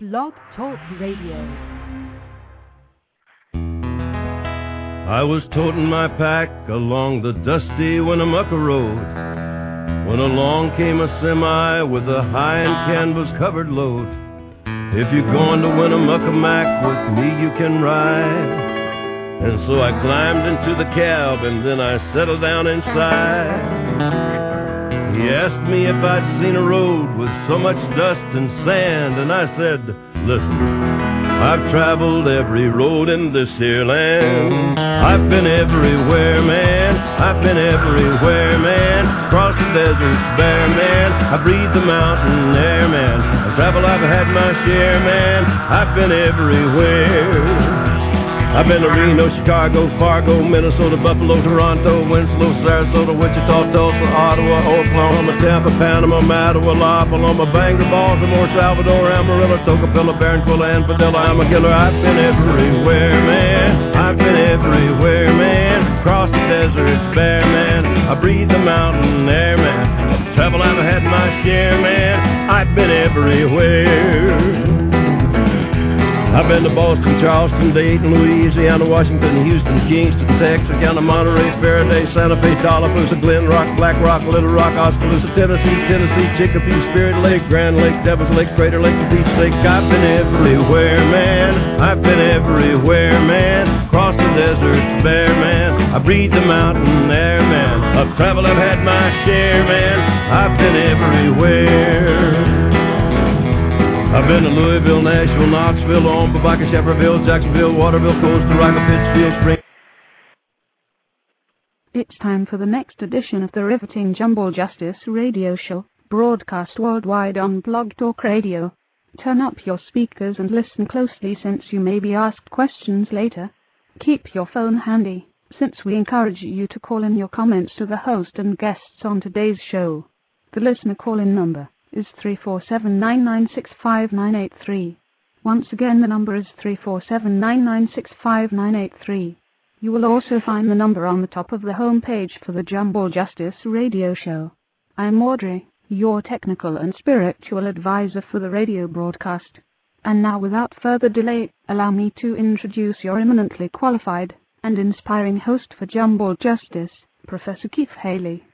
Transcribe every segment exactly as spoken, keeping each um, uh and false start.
Blog Talk Radio. I was toting my pack along the dusty Winnemucca Road when along came a semi with a high and canvas-covered load. If you're going to Winnemucca Mac, with me you can ride. And so I climbed into the cab and then I settled down inside. He asked me if I'd seen a road with so much dust and sand, and I said, listen, I've traveled every road in this here land. I've been everywhere, man. I've been everywhere, man. Across the deserts bare, man. I breathe the mountain air, man. I've traveled, I've had my share, man. I've been everywhere. I've been to Reno, Chicago, Fargo, Minnesota, Buffalo, Toronto, Winslow, Sarasota, Wichita, Tulsa, Ottawa, Oklahoma, Tampa, Panama, Mattawa, La Paloma, Bangor, Baltimore, Salvador, Amarillo, Tocopilla, Barranquilla, and Padilla. I'm a killer. I've been everywhere, man. I've been everywhere, man. Across the desert, bare, man. I breathe the mountain air, man. Travel, I've had my share, man. I've been everywhere. I've been to Boston, Charleston, Dayton, Louisiana, Washington, Houston, Kingston, Texarkana, Monterey, Faraday, Santa Fe, Tallapoosa, Glen Rock, Black Rock, Little Rock, Oskaloosa, Tennessee, Tennessee, Chicopee, Spirit Lake, Grand Lake, Devil's Lake, Crater Lake, and Peach Lake. I've been everywhere, man. I've been everywhere, man. Across the desert, bare, man. I breathe the mountain air, man. I've traveled, I've had my share, man. I've been everywhere. I've been to Louisville, Nashville, Knoxville, Omaha, Baca, Shefferville, Jacksonville, Waterville, Costa Rica, Pittsfield, Spring. It's time for the next edition of the riveting Jumble Justice radio show, broadcast worldwide on Blog Talk Radio. Turn up your speakers and listen closely, since you may be asked questions later. Keep your phone handy, since we encourage you to call in your comments to the host and guests on today's show. The listener call-in number is three four seven, nine nine six, five nine eight three. Once again, the number is three four seven, nine nine six, five nine eight three. You will also find the number on the top of the home page for the Jumble Justice radio show. I'm Audrey, your technical and spiritual advisor for the radio broadcast. And now, without further delay, allow me to introduce your eminently qualified and inspiring host for Jumble Justice, Professor Keith Haley.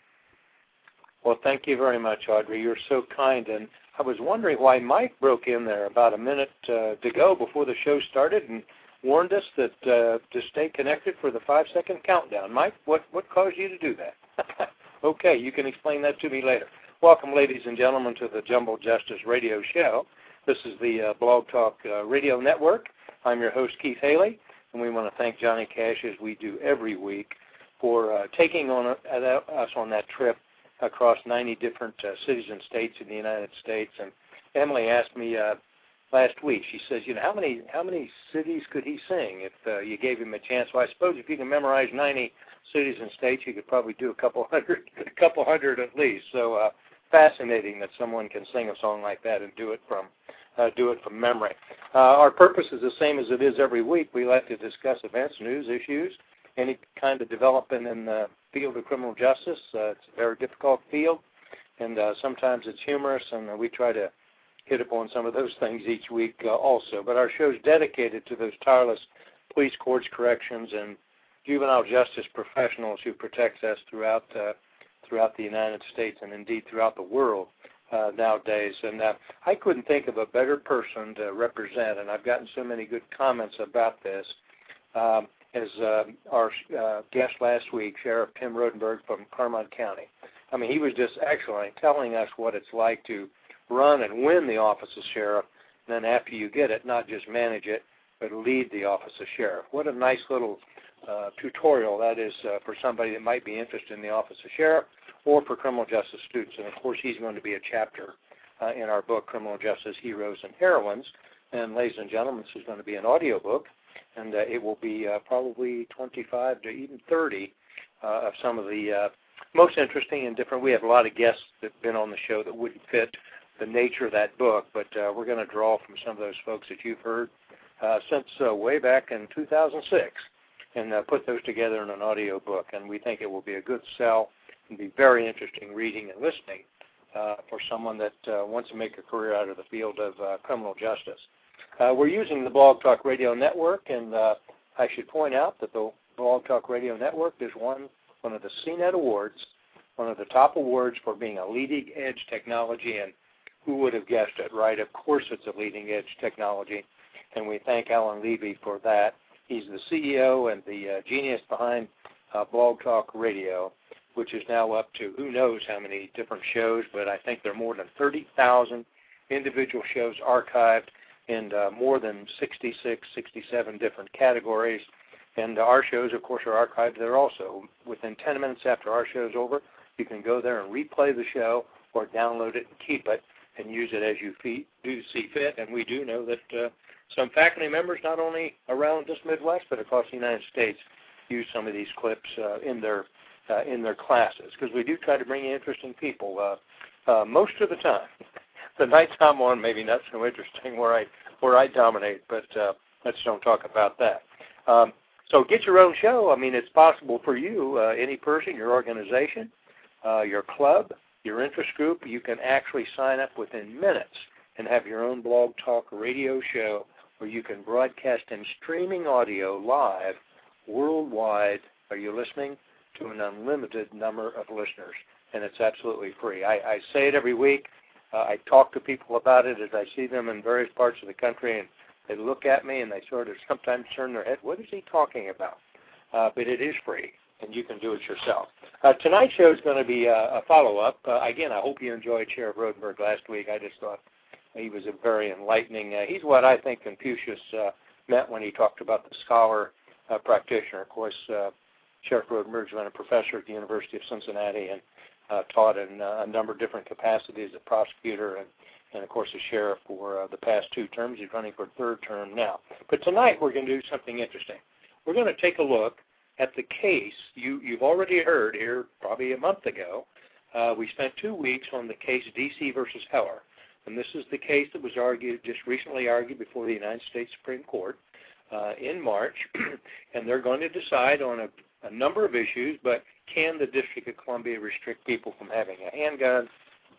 Well, thank you very much, Audrey. You're so kind. And I was wondering why Mike broke in there about a minute uh, to go before the show started and warned us that uh, to stay connected for the five-second countdown. Mike, what, what caused you to do that? Okay, you can explain that to me later. Welcome, ladies and gentlemen, to the Jumble Justice radio show. This is the uh, Blog Talk uh, Radio Network. I'm your host, Keith Haley, and we want to thank Johnny Cash, as we do every week, for uh, taking on uh, us on that trip across ninety different uh, cities and states in the United States. And Emily asked me uh, last week, she says, you know, how many how many cities could he sing if uh, you gave him a chance? Well, I suppose if you can memorize ninety cities and states, you could probably do a couple hundred, a couple hundred at least. So uh, fascinating that someone can sing a song like that and do it from uh, do it from memory. Uh, our purpose is the same as it is every week. We like to discuss events, news, issues, any kind of development in the field of criminal justice. Uh, it's a very difficult field, and uh, sometimes it's humorous, and uh, we try to hit upon some of those things each week uh, also. But our show is dedicated to those tireless police, courts, corrections, and juvenile justice professionals who protect us throughout uh, throughout the United States and indeed throughout the world uh, nowadays. And uh, I couldn't think of a better person to represent, and I've gotten so many good comments about this. Um, as uh, our uh, guest last week, Sheriff Tim Rodenberg from Clermont County. I mean, he was just excellent, telling us what it's like to run and win the office of sheriff, and then after you get it, not just manage it, but lead the office of sheriff. What a nice little uh, tutorial that is uh, for somebody that might be interested in the office of sheriff or for criminal justice students. And, of course, he's going to be a chapter uh, in our book, Criminal Justice Heroes and Heroines. And, ladies and gentlemen, this is going to be an audio book. And uh, it will be uh, probably twenty-five to even thirty uh, of some of the uh, most interesting and different. We have a lot of guests that have been on the show that wouldn't fit the nature of that book, but uh, we're going to draw from some of those folks that you've heard uh, since uh, way back in two thousand six and uh, put those together in an audio book. And we think it will be a good sell and be very interesting reading and listening uh, for someone that uh, wants to make a career out of the field of uh, criminal justice. Uh, we're using the Blog Talk Radio Network, and uh, I should point out that the Blog Talk Radio Network is won one of the C net Awards, one of the top awards for being a leading-edge technology, and who would have guessed it, right? Of course it's a leading-edge technology, and we thank Alan Levy for that. He's the C E O and the uh, genius behind uh, Blog Talk Radio, which is now up to who knows how many different shows, but I think there are more than thirty thousand individual shows archived in uh, more than sixty-six, sixty-seven different categories. And our shows, of course, are archived there also. Within ten minutes after our show's over, you can go there and replay the show or download it and keep it and use it as you fee- do see fit. And we do know that uh, some faculty members, not only around this Midwest, but across the United States, use some of these clips uh, in their uh, in their classes, because we do try to bring in interesting people uh, uh, most of the time. The nights I'm on, maybe not so interesting where I where I dominate, but uh, let's don't talk about that. Um, So get your own show. I mean, it's possible for you, uh, any person, your organization, uh, your club, your interest group. You can actually sign up within minutes and have your own Blog Talk Radio show where you can broadcast in streaming audio live worldwide. Are you listening? To an unlimited number of listeners, and it's absolutely free. I, I say it every week. Uh, I talk to people about it as I see them in various parts of the country, and they look at me and they sort of sometimes turn their head, what is he talking about? Uh, but it is free, and you can do it yourself. Uh, tonight's show is going to be a, a follow-up. Uh, again, I hope you enjoyed Sheriff Rodenberg last week. I just thought he was a very enlightening. Uh, he's what I think Confucius uh, meant when he talked about the scholar uh, practitioner. Of course, uh, Sheriff Rodenberg's been a professor at the University of Cincinnati and uh, taught in uh, a number of different capacities, a prosecutor and and, of course, the sheriff for uh, the past two terms. He's running for a third term now. But tonight we're going to do something interesting. We're going to take a look at the case you, you've already heard here probably a month ago. Uh, we spent two weeks on the case D C versus Heller. And this is the case that was argued, just recently argued before the United States Supreme Court uh, in March. And they're going to decide on a, a number of issues, but can the District of Columbia restrict people from having a handgun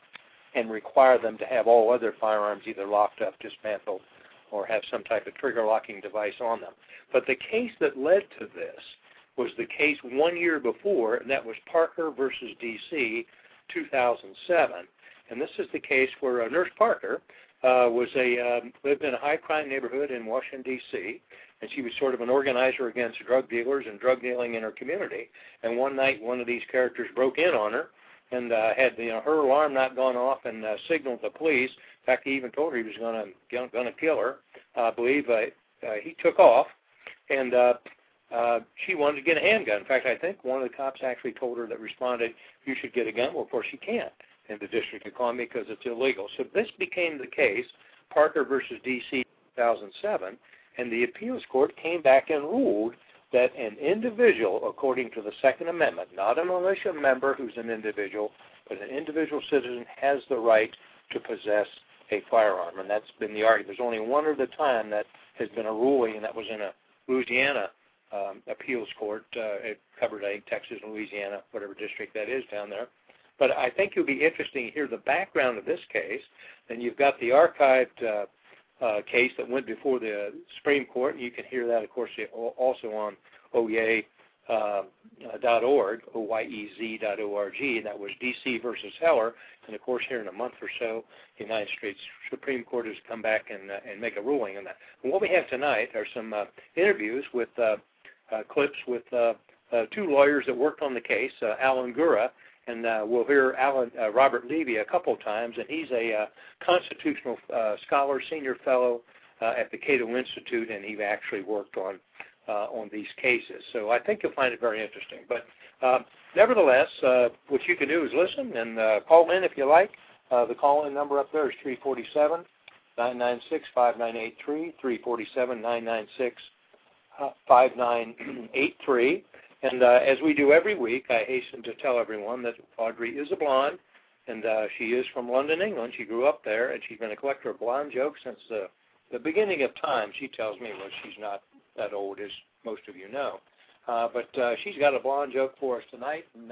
and require them to have all other firearms either locked up, dismantled, or have some type of trigger locking device on them. But the case that led to this was the case one year before, and that was Parker versus D C, two thousand seven. And this is the case where uh, Nurse Parker uh, was a um, lived in a high-crime neighborhood in Washington, D C, and she was sort of an organizer against drug dealers and drug dealing in her community. And one night, one of these characters broke in on her, and uh, had you know, her alarm not gone off and uh, signaled the police. In fact, he even told her he was going to going to kill her. Uh, I believe uh, uh, he took off, and uh, uh, she wanted to get a handgun. In fact, I think one of the cops actually told her that responded, you should get a gun. Well, of course, she can't in the District of Columbia because it's illegal. So this became the case, Parker versus D C two thousand seven, and the appeals court came back and ruled that an individual, according to the Second Amendment, not a militia member who's an individual, but an individual citizen has the right to possess a firearm. And that's been the argument. There's only one other time that has been a ruling, and that was in a Louisiana um, appeals court. Uh, it covered, I think, Texas and Louisiana, whatever district that is down there. But I think you'll be interested to hear the background of this case. And you've got the archived uh, Uh, case that went before the Supreme Court. You can hear that, of course, also on O Y E dot org, O Y E Z dot org, and that was D C versus Heller. And, of course, here in a month or so, the United States Supreme Court has come back and, uh, and make a ruling on that. And what we have tonight are some uh, interviews with uh, uh, clips with uh, uh, two lawyers that worked on the case, uh, Alan Gura, and uh, we'll hear Alan, uh, Robert Levy a couple of times, and he's a uh, constitutional uh, scholar, senior fellow uh, at the Cato Institute, and he actually worked on uh, on these cases. So I think you'll find it very interesting. But uh, nevertheless, uh, what you can do is listen and uh, call in if you like. Uh, the call-in number up there is three four seven, nine nine six, five nine eight three, three four seven, nine nine six, five nine eight three. And uh, as we do every week, I hasten to tell everyone that Audrey is a blonde, and uh, she is from London, England. She grew up there, and she's been a collector of blonde jokes since the, the beginning of time. She tells me, well, she's not that old, as most of you know. Uh, but uh, she's got a blonde joke for us tonight, and uh,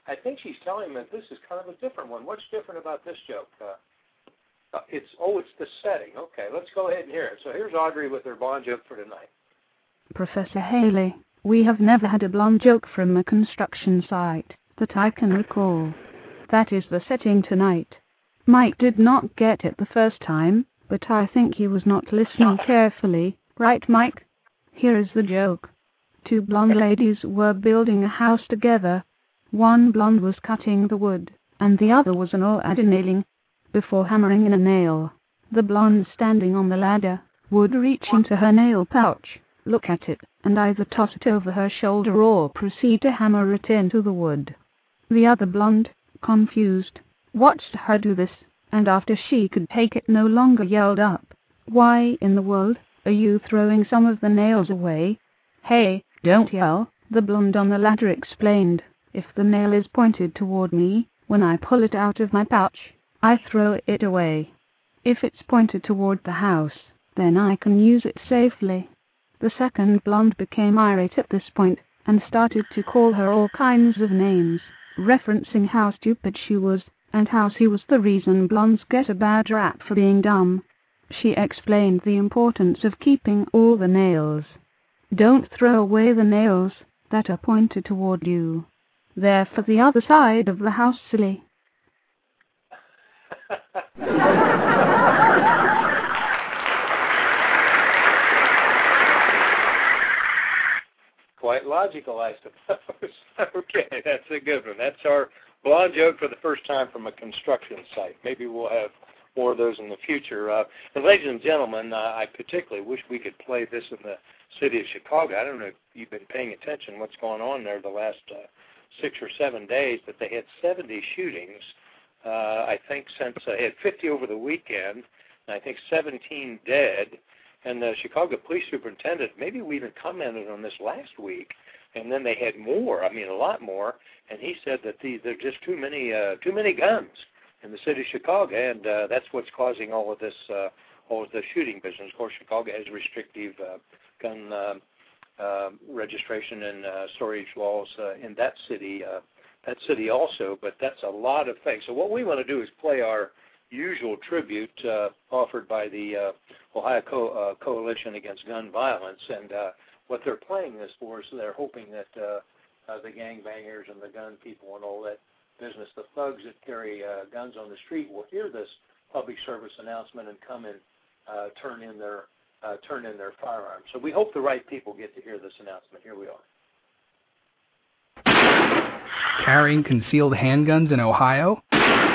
I think she's telling him that this is kind of a different one. What's different about this joke? Uh, uh, it's oh, it's the setting. Okay, let's go ahead and hear it. So here's Audrey with her blonde joke for tonight. Professor Haley, we have never had a blonde joke from a construction site that I can recall. That is the setting tonight. Mike did not get it the first time, but I think he was not listening carefully. Right, Mike? Here is the joke. Two blonde ladies were building a house together. One blonde was cutting the wood, and the other was an oar at a nailing. Before hammering in a nail, the blonde standing on the ladder would reach into her nail pouch, look at it, and either toss it over her shoulder or proceed to hammer it into the wood. The other blonde, confused, watched her do this, and after she could take it no longer yelled up, "Why in the world are you throwing some of the nails away?" "Hey, don't yell," the blonde on the ladder explained. "If the nail is pointed toward me, when I pull it out of my pouch, I throw it away. If it's pointed toward the house, then I can use it safely." The second blonde became irate at this point and started to call her all kinds of names, referencing how stupid she was and how she was the reason blondes get a bad rap for being dumb. She explained the importance of keeping all the nails. "Don't throw away the nails that are pointed toward you. They're for the other side of the house, silly." Quite logical, I suppose. Okay, that's a good one. That's our blonde joke for the first time from a construction site. Maybe we'll have more of those in the future. Uh, and ladies and gentlemen, uh, I particularly wish we could play this in the city of Chicago. I don't know if you've been paying attention what's going on there the last uh, six or seven days, but they had seventy shootings, uh, I think, since uh, they had fifty over the weekend, and I think seventeen dead. And the Chicago police superintendent, maybe we even commented on this last week, and then they had more, I mean a lot more, and he said that these, there are just too many uh, too many guns in the city of Chicago, and uh, that's what's causing all of this, uh, all of the shooting business. Of course, Chicago has restrictive uh, gun uh, uh, registration and uh, storage laws uh, in that city, uh, that city also, but that's a lot of things. So what we want to do is play our usual tribute uh, offered by the uh, Ohio Co- uh, Coalition Against Gun Violence, and uh, what they're playing this for is they're hoping that uh, uh, the gangbangers and the gun people and all that business, the thugs that carry uh, guns on the street, will hear this public service announcement and come and uh, turn in their uh, turn in their firearms. So we hope the right people get to hear this announcement. Here we are. Carrying concealed handguns in Ohio?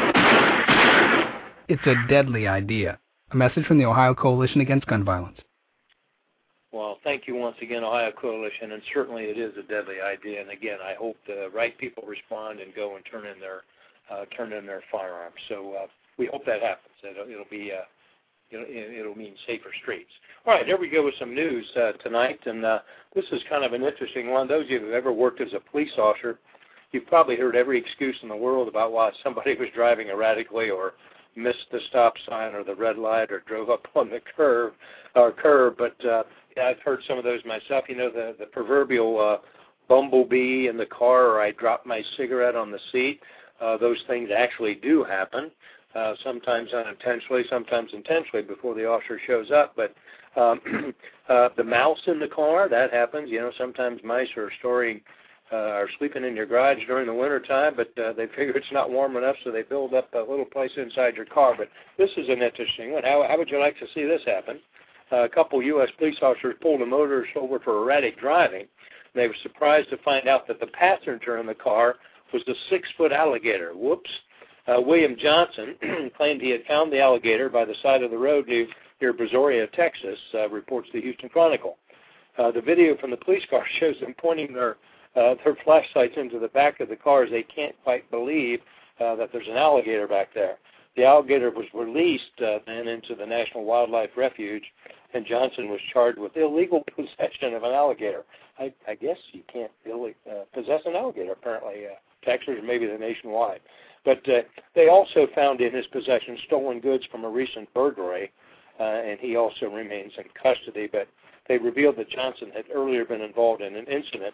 It's a deadly idea. A message from the Ohio Coalition Against Gun Violence. Well, thank you once again, Ohio Coalition, and certainly it is a deadly idea. And again, I hope the right people respond and go and turn in their uh, turn in their firearms. So uh, we hope that happens. It'll, it'll be uh, it'll, it'll mean safer streets. All right, here we go with some news uh, tonight, and uh, this is kind of an interesting one. Those of you who have ever worked as a police officer, you've probably heard every excuse in the world about why somebody was driving erratically or missed the stop sign or the red light or drove up on the curve or curb, but uh, yeah, I've heard some of those myself. You know, the, the proverbial uh, bumblebee in the car, or I dropped my cigarette on the seat. Uh, those things actually do happen, uh, sometimes unintentionally, sometimes intentionally before the officer shows up. But um, uh, the mouse in the car, that happens. You know, sometimes mice are storing Uh, are sleeping in your garage during the winter time, but uh, they figure it's not warm enough, so they build up a little place inside your car. But this is an interesting one. How, how would you like to see this happen? Uh, a couple U S police officers pulled a motorist over for erratic driving. They were surprised to find out that the passenger in the car was a six-foot alligator. Whoops. Uh, William Johnson claimed he had found the alligator by the side of the road near, near Brazoria, Texas, uh, reports the Houston Chronicle. Uh, the video from the police car shows them pointing their Uh, their flashlights into the back of the car as they can't quite believe uh, that there's an alligator back there. The alligator was released uh, then into the National Wildlife Refuge, and Johnson was charged with illegal possession of an alligator. I, I guess you can't really uh, possess an alligator, apparently, uh, Texas or maybe the nationwide. But uh, they also found in his possession stolen goods from a recent burglary, uh, and he also remains in custody. But they revealed that Johnson had earlier been involved in an incident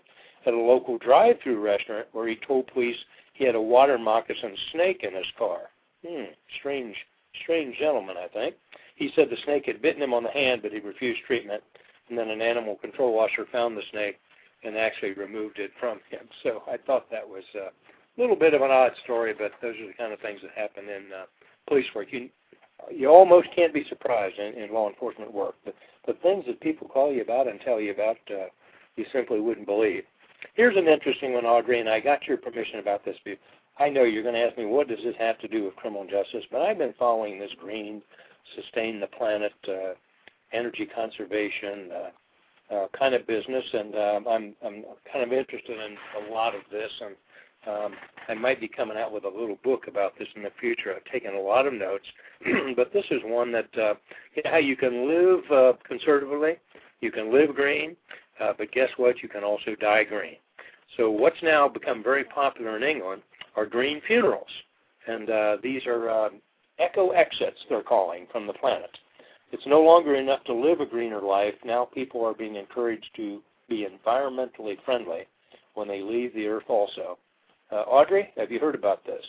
at a local drive-through restaurant where he told police he had a water moccasin snake in his car. Hmm, strange, strange gentleman, I think. He said the snake had bitten him on the hand, but he refused treatment, and then an animal control officer found the snake and actually removed it from him. So I thought that was a little bit of an odd story, but those are the kind of things that happen in uh, police work. You, you almost can't be surprised in, in law enforcement work. The, the things that people call you about and tell you about, uh, you simply wouldn't believe. Here's an interesting one, Audrey, and I got your permission about this. I know you're going to ask me, what does this have to do with criminal justice? But I've been following this green, sustain the planet, uh, energy conservation uh, uh, kind of business, and um, I'm, I'm kind of interested in a lot of this, and um, I might be coming out with a little book about this in the future. I've taken a lot of notes, but this is one that, uh, you know, how you can live uh, conservatively, you can live green, uh, but guess what? You can also die green. So what's now become very popular in England are green funerals, and uh, these are uh, eco-exits, they're calling, from the planet. It's no longer enough to live a greener life. Now people are being encouraged to be environmentally friendly when they leave the earth also. Uh, Audrey, have you heard about this?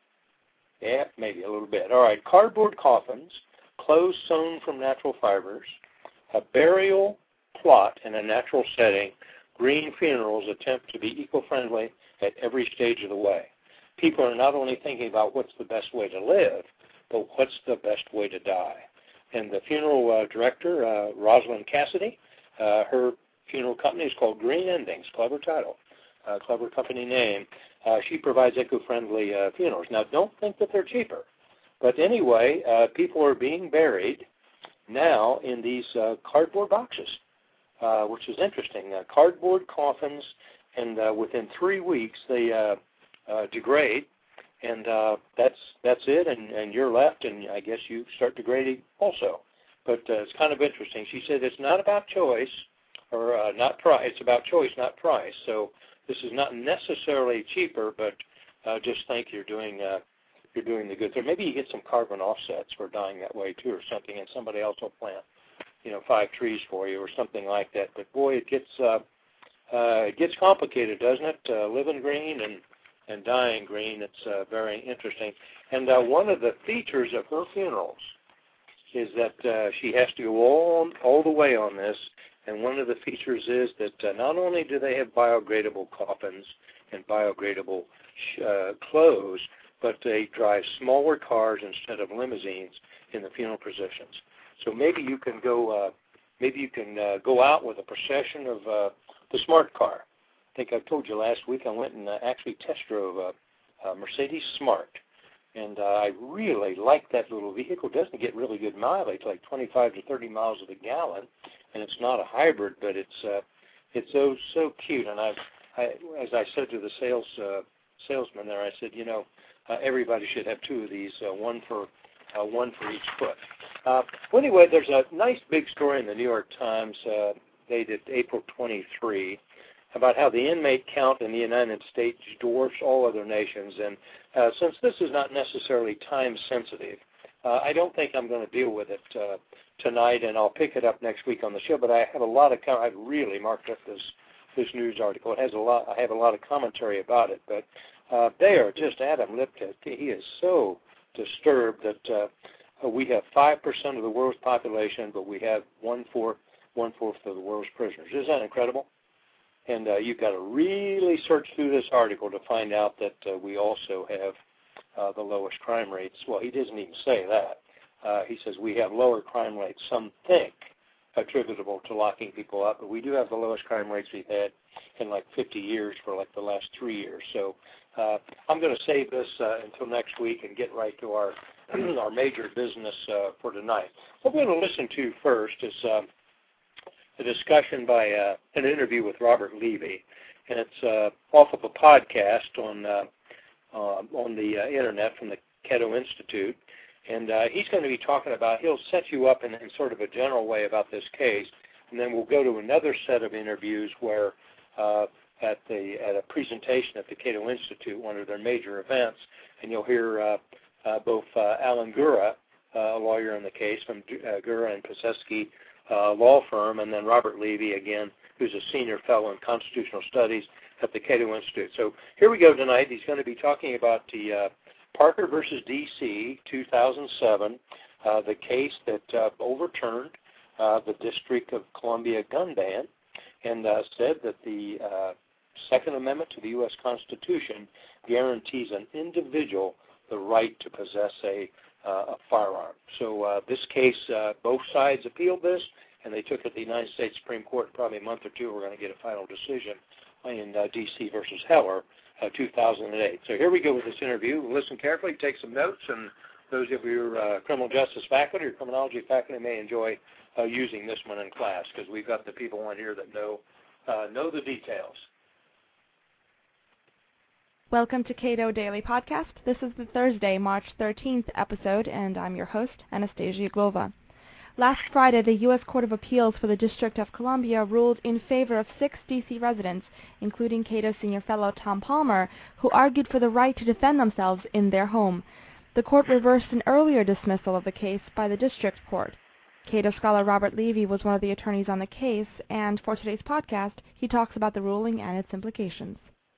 Yeah, maybe a little bit. All right, cardboard coffins, clothes sewn from natural fibers, a burial plot in a natural setting, green funerals attempt to be eco-friendly at every stage of the way. People are not only thinking about what's the best way to live, but what's the best way to die. And the funeral uh, director, uh, Rosalind Cassidy, uh, her funeral company is called Green Endings, clever title, uh, clever company name. Uh, she provides eco-friendly uh, funerals. Now, don't think that they're cheaper. But anyway, uh, people are being buried now in these uh, cardboard boxes, uh, which is interesting. Uh, cardboard coffins, and uh, within three weeks they uh, uh, degrade, and uh, that's that's it, and, and you're left, and I guess you start degrading also. But uh, it's kind of interesting. She said it's not about choice, or uh, not price. It's about choice, not price. So this is not necessarily cheaper, but uh, just think you're doing uh, you're doing the good thing. Maybe you get some carbon offsets for dying that way too, or something, and somebody else will plant, you know, five trees for you or something like that. But boy, it gets uh, uh, it gets complicated, doesn't it? Uh, living green and and dying green. It's uh, very interesting. And uh, one of the features of her funerals is that uh, she has to go all all the way on this. And one of the features is that uh, not only do they have biodegradable coffins and biodegradable uh, clothes, but they drive smaller cars instead of limousines in the funeral processions. So maybe you can go, uh, maybe you can uh, go out with a procession of uh, the smart car. I think I told you last week I went and uh, actually test drove a, a Mercedes Smart, and uh, I really like that little vehicle. It doesn't get really good mileage, like twenty-five to thirty miles to the gallon, and it's not a hybrid, but it's uh, it's so so cute. And I, I, as I said to the sales uh, salesman there, I said, you know, uh, everybody should have two of these, uh, one for uh, one for each foot. Uh, well, anyway, there's a nice big story in the New York Times uh, dated April twenty-third about how the inmate count in the United States dwarfs all other nations. And uh, since this is not necessarily time sensitive, uh, I don't think I'm going to deal with it uh, tonight, and I'll pick it up next week on the show. But I have a lot of, I've really marked up this this news article. It has a lot. I have a lot of commentary about it. But uh, they are just Adam Lipkin. He is so disturbed that uh, we have five percent of the world's population, but we have one fourth one fourth of the world's prisoners. Isn't that incredible? And uh, you've got to really search through this article to find out that uh, we also have uh, the lowest crime rates. Well, he doesn't even say that. Uh, he says we have lower crime rates, some think attributable to locking people up, but we do have the lowest crime rates we've had in like fifty years for like the last three years. So uh, I'm going to save this uh, until next week and get right to our our major business uh, for tonight. What we're going to listen to first is uh, a discussion by uh, an interview with Robert Levy, and it's uh, off of a podcast on uh, uh, on the uh, internet from the Cato Institute, and uh, he's going to be talking about, he'll set you up in, in sort of a general way about this case, and then we'll go to another set of interviews where uh, at the at a presentation at the Cato Institute, one of their major events, and you'll hear uh, uh, both uh, Alan Gura, uh, a lawyer in the case from uh, Gura and Pisetsky Uh, law firm, and then Robert Levy, again, who's a senior fellow in constitutional studies at the Cato Institute. So here we go tonight. He's going to be talking about the uh, Parker versus D C two thousand seven, uh, the case that uh, overturned uh, the District of Columbia gun ban and uh, said that the uh, Second Amendment to the U S Constitution guarantees an individual the right to possess a, uh, a firearm. So uh, this case, uh, both sides appealed this, and they took it to the United States Supreme Court. In probably a month or two, we're going to get a final decision in uh, D C versus Heller, uh, two thousand eight. So here we go with this interview. Listen carefully, take some notes, and those of your uh, criminal justice faculty or criminology faculty may enjoy uh, using this one in class, because we've got the people on here that know uh, know the details. Welcome to Cato Daily Podcast. This is the Thursday, March thirteenth episode, and I'm your host, Anastasia Glova. Last Friday, the U S Court of Appeals for the District of Columbia ruled in favor of six D C residents, including Cato Senior Fellow Tom Palmer, who argued for the right to defend themselves in their home. The court reversed an earlier dismissal of the case by the District Court. Cato scholar Robert Levy was one of the attorneys on the case, and for today's podcast, he talks about the ruling and its implications.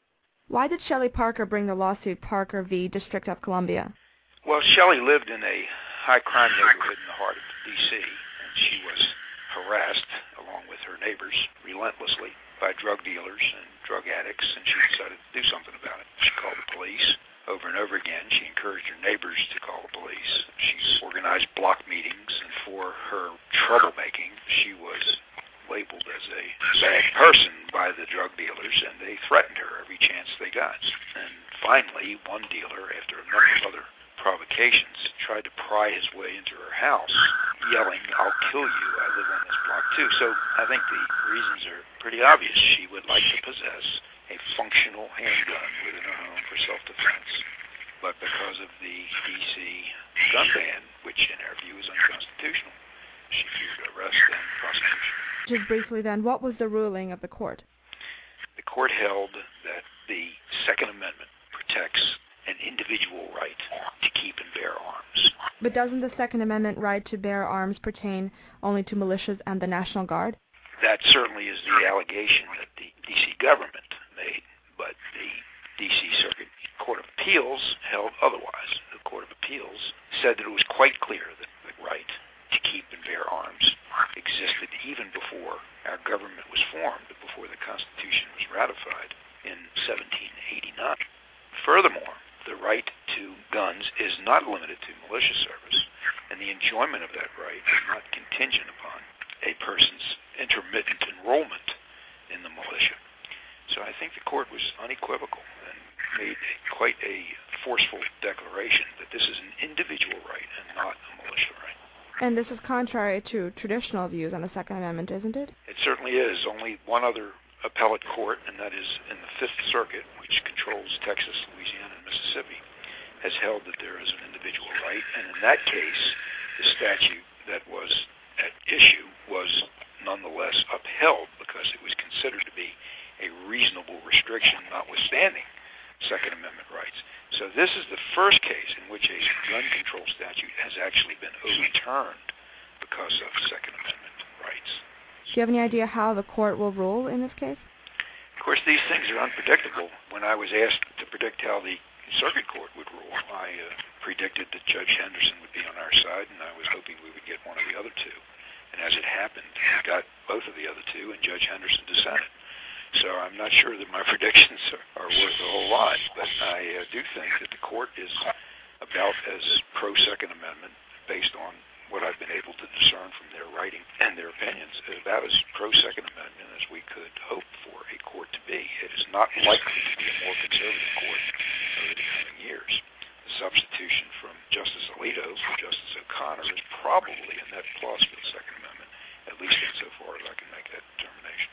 Why did Shelley Parker bring the lawsuit Parker v. District of Columbia? Well, Shelley lived in a high-crime neighborhood in the heart of D C, and she was harassed, along with her neighbors, relentlessly by drug dealers and drug addicts, and she decided to do something about it. She called the police over and over again. She encouraged her neighbors to call the police. She organized block meetings, and for her troublemaking, she was labeled as a bad person by the drug dealers, and they threatened her every chance they got. And finally, one dealer, after a number of other provocations, tried to pry his way into her house, yelling, "I'll kill you, I live on this block too." So I think the reasons are pretty obvious. She would like to possess a functional handgun within her home for self-defense. But because of the D C gun ban, which in our view is unconstitutional, she feared arrest and prosecution. Just briefly then, what was the ruling of the court? The court held that the Second Amendment protects an individual right to keep and bear arms. But doesn't the Second Amendment right to bear arms pertain only to militias and the National Guard? That certainly is the allegation that the D C government made, but the D C Circuit Court of Appeals held otherwise. The Court of Appeals said that it was quite clear that the right to keep and bear arms existed even before our government was formed, before the Constitution was ratified in seventeen eighty-nine. Furthermore, the right to guns is not limited to militia service, and the enjoyment of that right is not contingent upon a person's intermittent enrollment in the militia. So I think the court was unequivocal and made a, quite a forceful declaration that this is an individual right and not a militia right. And this is contrary to traditional views on the Second Amendment, isn't it? It certainly is. Only one other appellate court, and that is in the Fifth Circuit, which controls Texas, Louisiana, and Mississippi, has held that there is an individual right. And in that case, the statute that was at issue was nonetheless upheld because it was considered to be a reasonable restriction notwithstanding Second Amendment rights. So this is the first case in which a gun control statute has actually been overturned because of Second Amendment rights. Do you have any idea how the court will rule in this case? Of course, these things are unpredictable. When I was asked to predict how the Circuit Court would rule, I uh, predicted that Judge Henderson would be on our side, and I was hoping we would get one of the other two. And as it happened, we got both of the other two, and Judge Henderson dissented. So I'm not sure that my predictions are, are worth a whole lot, but I uh, do think that the court is about as pro-Second Amendment, based on what I've been able to discern from their writing and their opinions, about as pro-Second Amendment as we could hope for a court to be. It is not likely to be a more conservative court over the coming years. The substitution from Justice Alito for Justice O'Connor is probably a net plus for the Second Amendment, at least insofar as I can make that determination.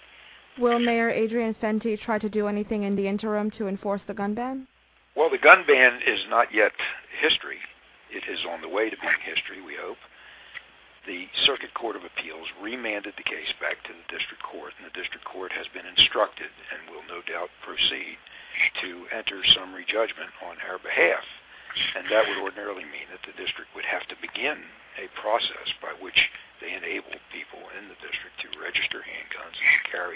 Will Mayor Adrian Fenty try to do anything in the interim to enforce the gun ban? Well, the gun ban is not yet history. It is on the way to being history, we hope. The Circuit Court of Appeals remanded the case back to the District Court, and the District Court has been instructed and will no doubt proceed to enter summary judgment on our behalf. And that would ordinarily mean that the district would have to begin a process by which they enable people in the district to register handguns and to carry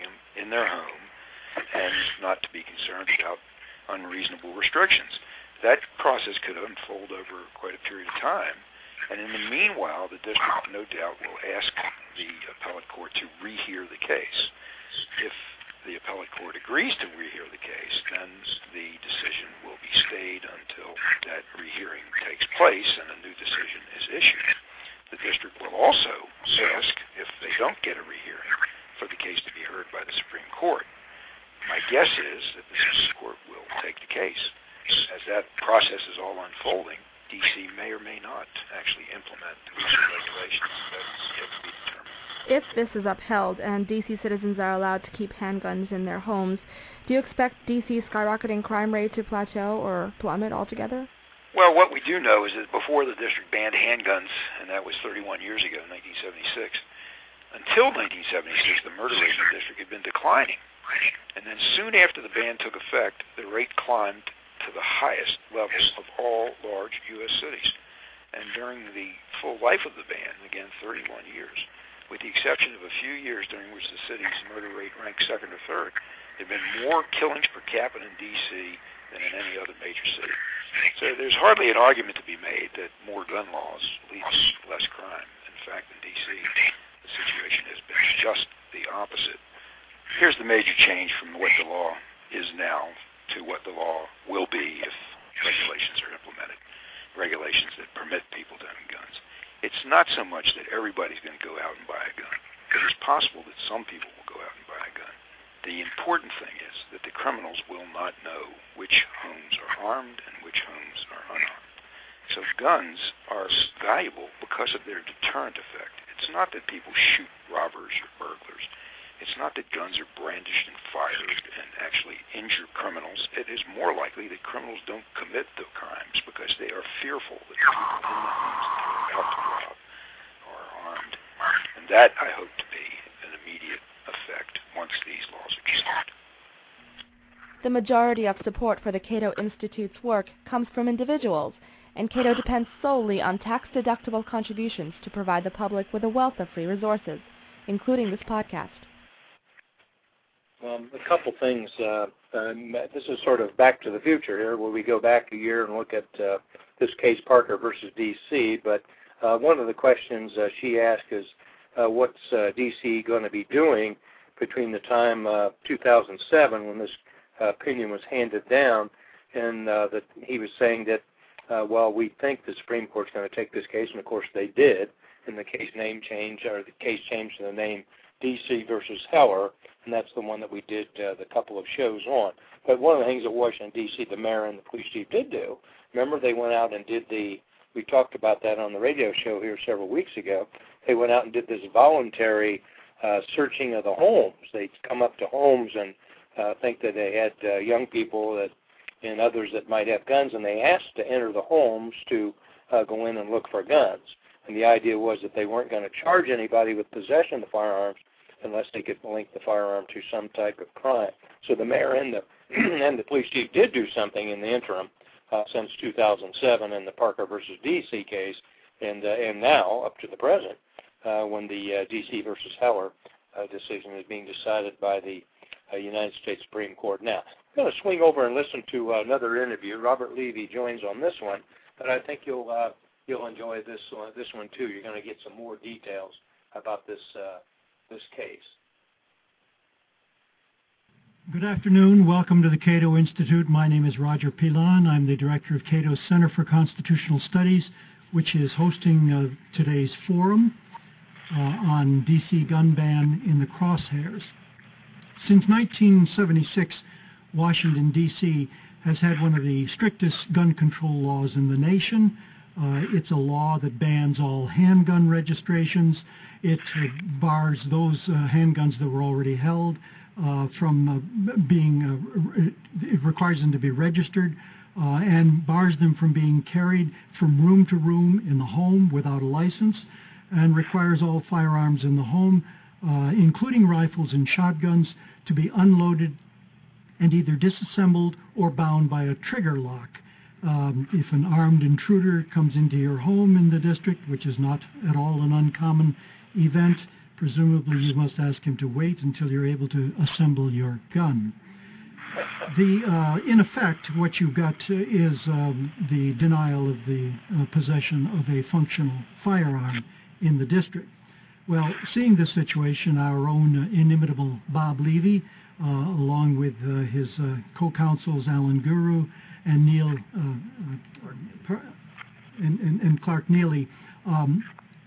in their home and not to be concerned about unreasonable restrictions. That process could unfold over quite a period of time, and in the meanwhile, the district no doubt will ask the appellate court to rehear the case. If the appellate court agrees to rehear the case, then the decision will be stayed until that rehearing takes place and a new decision is issued. The district will also ask, if they don't get a rehearing, for the case to be heard by the Supreme Court. My guess is that the Supreme Court will take the case. As that process is all unfolding, D C may or may not actually implement these regulations. That's yet to be determined. If this is upheld and D C citizens are allowed to keep handguns in their homes, do you expect D C's skyrocketing crime rate to plateau or plummet altogether? Well, what we do know is that before the district banned handguns, and that was thirty-one years ago, nineteen seventy-six, until nineteen seventy-six, the murder rate in the district had been declining. And then soon after the ban took effect, the rate climbed to the highest level of all large U S cities. And during the full life of the ban, again thirty-one years, with the exception of a few years during which the city's murder rate ranked second or third, there have been more killings per capita in D C than in any other major city. So there's hardly an argument to be made that more gun laws lead to less crime. In fact, in D C, the situation has been just the opposite. Here's the major change from what the law is now to what the law will be if regulations are implemented, regulations that permit people to own guns. It's not so much that everybody's going to go out and buy a gun. It is possible that some people will go out and buy a gun. The important thing is that the criminals will not know which homes are armed and which homes are unarmed. So guns are valuable because of their deterrent effect. It's not that people shoot robbers or burglars. It's not that guns are brandished and fired and actually injure criminals. It is more likely that criminals don't commit the crimes because they are fearful that people in the homes that they're about to rob are armed. And that, I hope, to be an immediate effect once these laws are changed. The majority of support for the Cato Institute's work comes from individuals, and Cato depends solely on tax-deductible contributions to provide the public with a wealth of free resources, including this podcast. Um, a couple things. Uh, um, this is sort of back to the future here, where we go back a year and look at uh, this case, Parker versus D C. But uh, one of the questions uh, she asked is, uh, what's uh, D C going to be doing between the time uh, two thousand seven, when this uh, opinion was handed down, and uh, that he was saying that, uh, well, we think the Supreme Court's going to take this case, and of course they did, and the case name change, or the case changed to the name D C versus Heller, and that's the one that we did uh, the couple of shows on. But one of the things that Washington, D C, the mayor and the police chief did do, remember they went out and did the, we talked about that on the radio show here several weeks ago, they went out and did this voluntary uh, searching of the homes. They'd come up to homes and uh, think that they had uh, young people that and others that might have guns, and they asked to enter the homes to uh, go in and look for guns. And the idea was that they weren't going to charge anybody with possession of the firearms unless they could link the firearm to some type of crime. So the mayor and the and the police chief did do something in the interim uh, since two thousand seven in the Parker versus D C case, and uh, and now up to the present uh, when the uh, D C versus Heller uh, decision is being decided by the uh, United States Supreme Court. Now I'm going to swing over and listen to uh, another interview. Robert Levy joins on this one, but I think you'll uh, you'll enjoy this uh, this one too. You're going to get some more details about this. Uh, this case. Good afternoon. Welcome to the Cato Institute. My name is Roger Pilon. I'm the director of Cato's Center for Constitutional Studies, which is hosting uh, today's forum uh, on D C gun ban in the crosshairs. Since nineteen seventy-six, Washington, D C has had one of the strictest gun control laws in the nation. Uh, it's a law that bans all handgun registrations. It uh, bars those uh, handguns that were already held uh, from uh, being, uh, it requires them to be registered uh, and bars them from being carried from room to room in the home without a license, and requires all firearms in the home, uh, including rifles and shotguns, to be unloaded and either disassembled or bound by a trigger lock. Um, if an armed intruder comes into your home in the district, which is not at all an uncommon event, Presumably you must ask him to wait until you're able to assemble your gun. The, uh, in effect, what you've got uh, is um, the denial of the uh, possession of a functional firearm in the district. Well, seeing this situation, our own uh, inimitable Bob Levy, uh, along with uh, his uh, co-counsels Alan Guru and Neil uh, uh, and, and, and Clark Neely, um,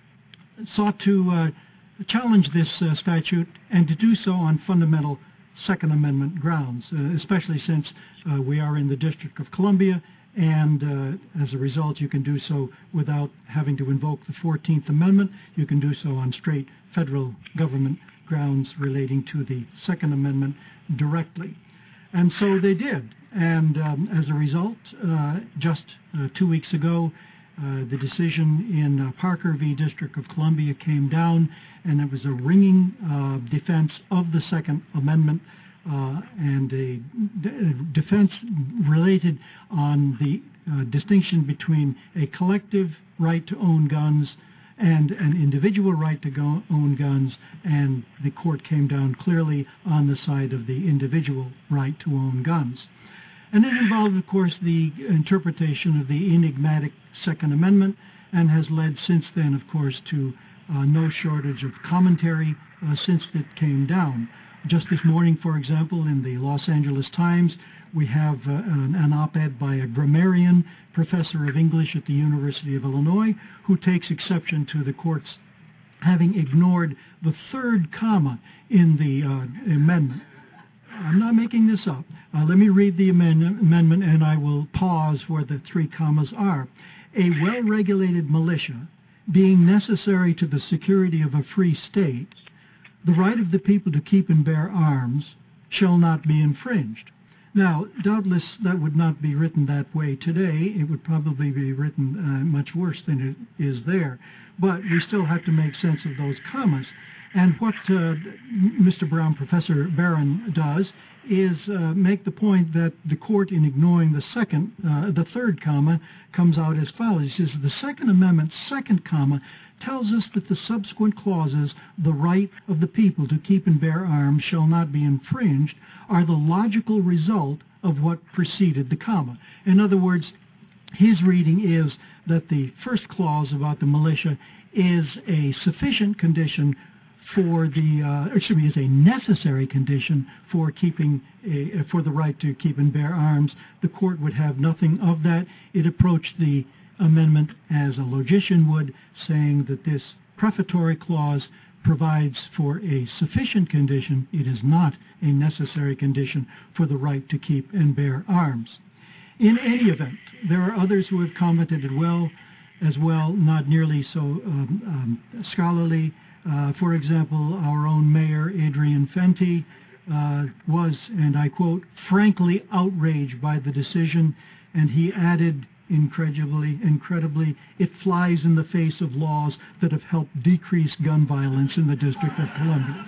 sought to uh, challenge this uh, statute and to do so on fundamental Second Amendment grounds, uh, especially since uh, we are in the District of Columbia, and uh, as a result you can do so without having to invoke the fourteenth Amendment. You can do so on straight federal government grounds relating to the Second Amendment directly. And so they did, and um, as a result, uh, just uh, two weeks ago, Uh, the decision in uh, Parker v. District of Columbia came down, and it was a ringing uh, defense of the Second Amendment uh, and a, d- a defense related on the uh, distinction between a collective right to own guns and an individual right to go own guns, and the court came down clearly on the side of the individual right to own guns. And it involved, of course, the interpretation of the enigmatic Second Amendment, and has led since then, of course, to uh, no shortage of commentary uh, since it came down. Just this morning, for example, in the Los Angeles Times, we have uh, an, an op-ed by a grammarian, professor of English at the University of Illinois, who takes exception to the court's having ignored the third comma in the uh, amendment. I'm not making this up. Uh, let me read the amend- amendment, and I will pause where the three commas are. A well-regulated militia, being necessary to the security of a free state, the right of the people to keep and bear arms shall not be infringed. Now, doubtless that would not be written that way today. It would probably be written uh, much worse than it is there. But we still have to make sense of those commas. And what uh, Mister Brown, Professor Barron, does is uh, make the point that the court, in ignoring the second, uh, the third comma, comes out as follows. He says, the Second Amendment's second comma tells us that the subsequent clauses, the right of the people to keep and bear arms shall not be infringed, are the logical result of what preceded the comma. In other words, his reading is that the first clause about the militia is a sufficient condition for the, uh, excuse me, is a necessary condition for keeping, a, for the right to keep and bear arms. The court would have nothing of that. It approached the amendment as a logician would, saying that this prefatory clause provides for a sufficient condition. It is not a necessary condition for the right to keep and bear arms. In any event, there are others who have commented as well, as well, not nearly so um, um, scholarly. Uh, for example, our own mayor, Adrian Fenty, uh, was, and I quote, frankly outraged by the decision, and he added incredibly, incredibly, it flies in the face of laws that have helped decrease gun violence in the District of Columbia.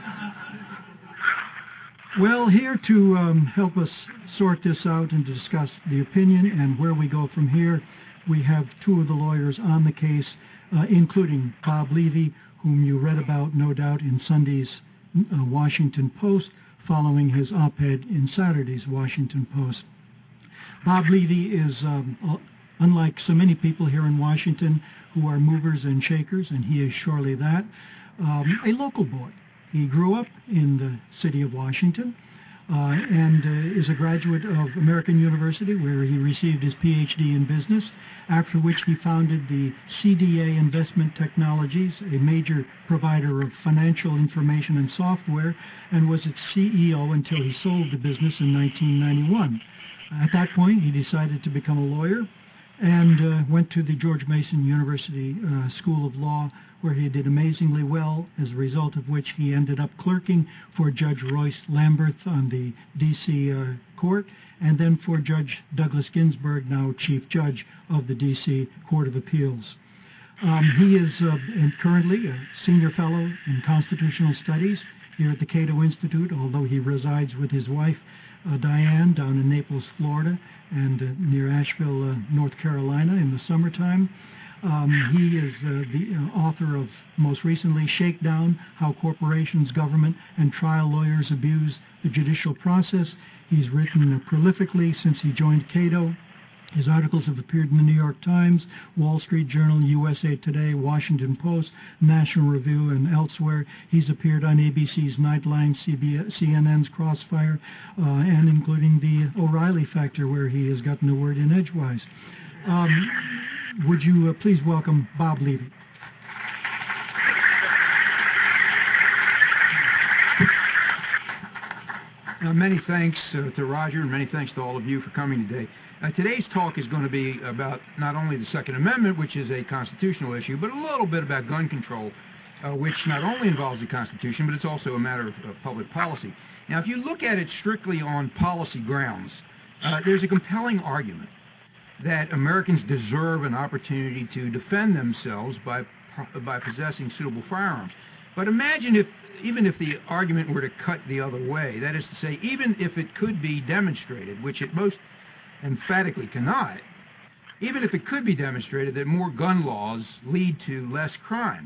Well, here to um, help us sort this out and to discuss the opinion and where we go from here, we have two of the lawyers on the case, uh, including Bob Levy, whom you read about, no doubt, in Sunday's uh, Washington Post, following his op-ed in Saturday's Washington Post. Bob Levy is, um, uh, unlike so many people here in Washington who are movers and shakers, and he is surely that, um, a local boy. He grew up in the city of Washington uh, and uh, is a graduate of American University, where he received his P H D in business, after which he founded the C D A Investment Technologies, a major provider of financial information and software, and was its C E O until he sold the business in nineteen ninety-one. At that point, he decided to become a lawyer and uh, went to the George Mason University uh, School of Law, where he did amazingly well, as a result of which he ended up clerking for Judge Royce Lamberth on the D C uh, court, and then for Judge Douglas Ginsburg, now Chief Judge of the D C Court of Appeals. Um, he is uh, currently a senior fellow in constitutional studies here at the Cato Institute, although he resides with his wife, uh, Diane, down in Naples, Florida, and uh, near Asheville, uh, North Carolina in the summertime. Um, he is uh, the uh, author of, most recently, Shakedown, How Corporations, Government, and Trial Lawyers Abuse the Judicial Process. He's written uh, prolifically since he joined Cato. His articles have appeared in the New York Times, Wall Street Journal, U S A Today, Washington Post, National Review, and elsewhere. He's appeared on A B C's Nightline, C N N's Crossfire, uh, and including the O'Reilly Factor, where he has gotten the word in edgewise. Um, would you uh, please welcome Bob Levy? Uh, many thanks uh, to Roger, and many thanks to all of you for coming today. Uh, today's talk is going to be about not only the Second Amendment, which is a constitutional issue, but a little bit about gun control, uh, which not only involves the Constitution, but it's also a matter of, of public policy. Now, if you look at it strictly on policy grounds, uh, there's a compelling argument that Americans deserve an opportunity to defend themselves by by possessing suitable firearms. But imagine if, even if the argument were to cut the other way, that is to say, even if it could be demonstrated, which it most emphatically cannot, even if it could be demonstrated that more gun laws lead to less crime.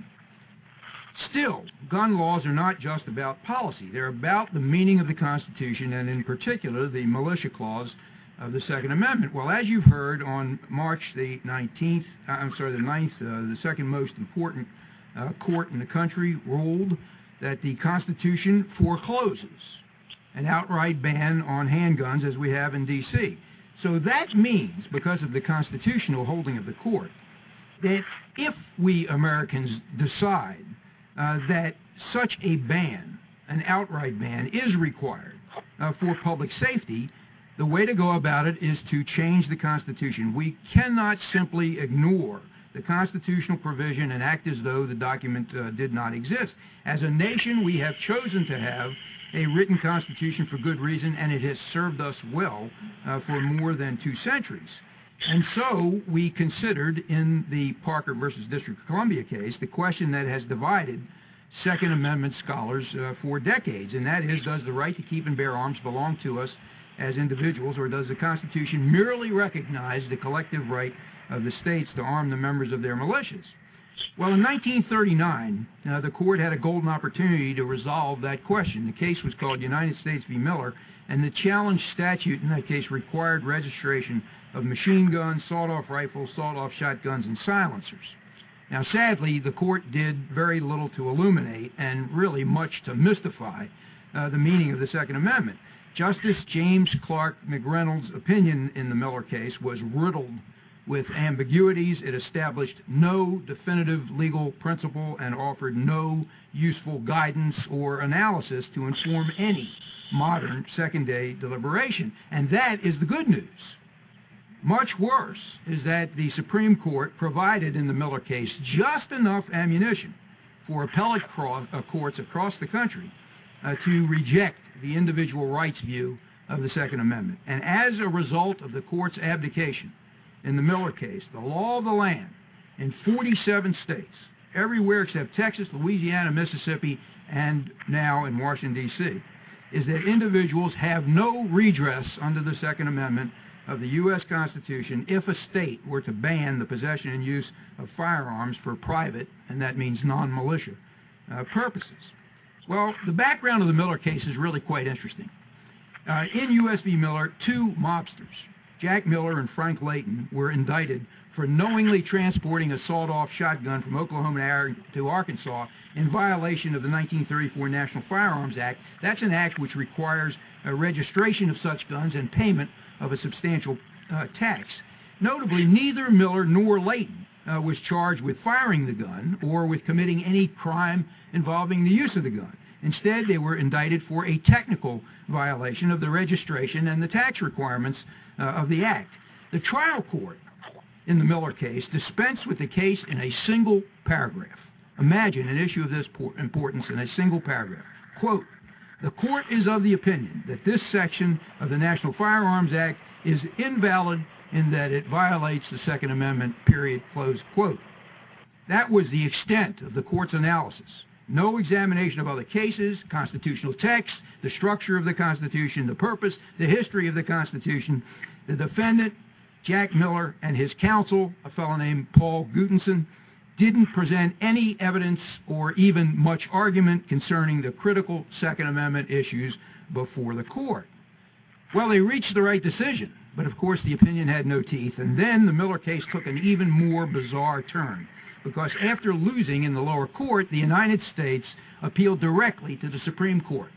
Still, gun laws are not just about policy. They're about the meaning of the Constitution, and in particular, the militia clause of the Second Amendment. Well, as you've heard, on March the nineteenth, uh, I'm sorry, the ninth, uh, the second most important uh, court in the country ruled that the Constitution forecloses an outright ban on handguns as we have in D C So that means, because of the constitutional holding of the court, that if we Americans decide uh, that such a ban, an outright ban, is required uh, for public safety, the way to go about it is to change the Constitution. We cannot simply ignore the constitutional provision and act as though the document uh, did not exist. As a nation, we have chosen to have a written Constitution for good reason, and it has served us well uh, for more than two centuries. And so we considered in the Parker versus District of Columbia case the question that has divided Second Amendment scholars uh, for decades, and that is, does the right to keep and bear arms belong to us as individuals, or does the Constitution merely recognize the collective right of the states to arm the members of their militias? Well, in nineteen thirty-nine, uh, the court had a golden opportunity to resolve that question. The case was called United States v. Miller, and the challenge statute in that case required registration of machine guns, sawed-off rifles, sawed-off shotguns, and silencers. Now, sadly, the court did very little to illuminate and really much to mystify uh, the meaning of the Second Amendment. Justice James Clark McReynolds' opinion in the Miller case was riddled with ambiguities. It established no definitive legal principle and offered no useful guidance or analysis to inform any modern second-day deliberation. And that is the good news. Much worse is that the Supreme Court provided in the Miller case just enough ammunition for appellate cro- uh, courts across the country uh, to reject the individual rights view of the Second Amendment. And as a result of the court's abdication in the Miller case, the law of the land in forty-seven states, everywhere except Texas, Louisiana, Mississippi, and now in Washington, D C, is that individuals have no redress under the Second Amendment of the U S Constitution if a state were to ban the possession and use of firearms for private, and that means non-militia, uh, purposes. Well, the background of the Miller case is really quite interesting. Uh, in U S v. Miller, two mobsters, Jack Miller and Frank Layton, were indicted for knowingly transporting a sawed-off shotgun from Oklahoma to Arkansas in violation of the nineteen thirty-four National Firearms Act. That's an act which requires a registration of such guns and payment of a substantial uh, tax. Notably, neither Miller nor Layton uh, was charged with firing the gun or with committing any crime involving the use of the gun. Instead, they were indicted for a technical violation of the registration and the tax requirements uh, of the Act. The trial court in the Miller case dispensed with the case in a single paragraph. Imagine an issue of this importance in a single paragraph. Quote, "The court is of the opinion that this section of the National Firearms Act is invalid in that it violates the Second Amendment, period," close quote. That was the extent of the court's analysis. No examination of other cases, constitutional text, the structure of the Constitution, the purpose, the history of the Constitution. The defendant Jack Miller and his counsel, a fellow named Paul Gutenson, didn't present any evidence or even much argument concerning the critical Second Amendment issues before the court. Well, they reached the right decision, but of course the opinion had no teeth, and then the Miller case took an even more bizarre turn, because after losing in the lower court, the United States appealed directly to the Supreme Court.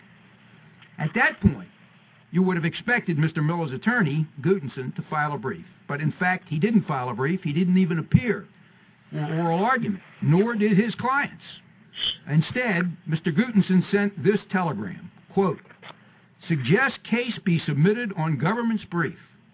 At that point, you would have expected Mister Miller's attorney, Gutenson, to file a brief, but in fact he didn't file a brief, he didn't even appear for oral argument, nor did his clients. Instead, Mister Gutenson sent this telegram, quote, "Suggest case be submitted on government's brief.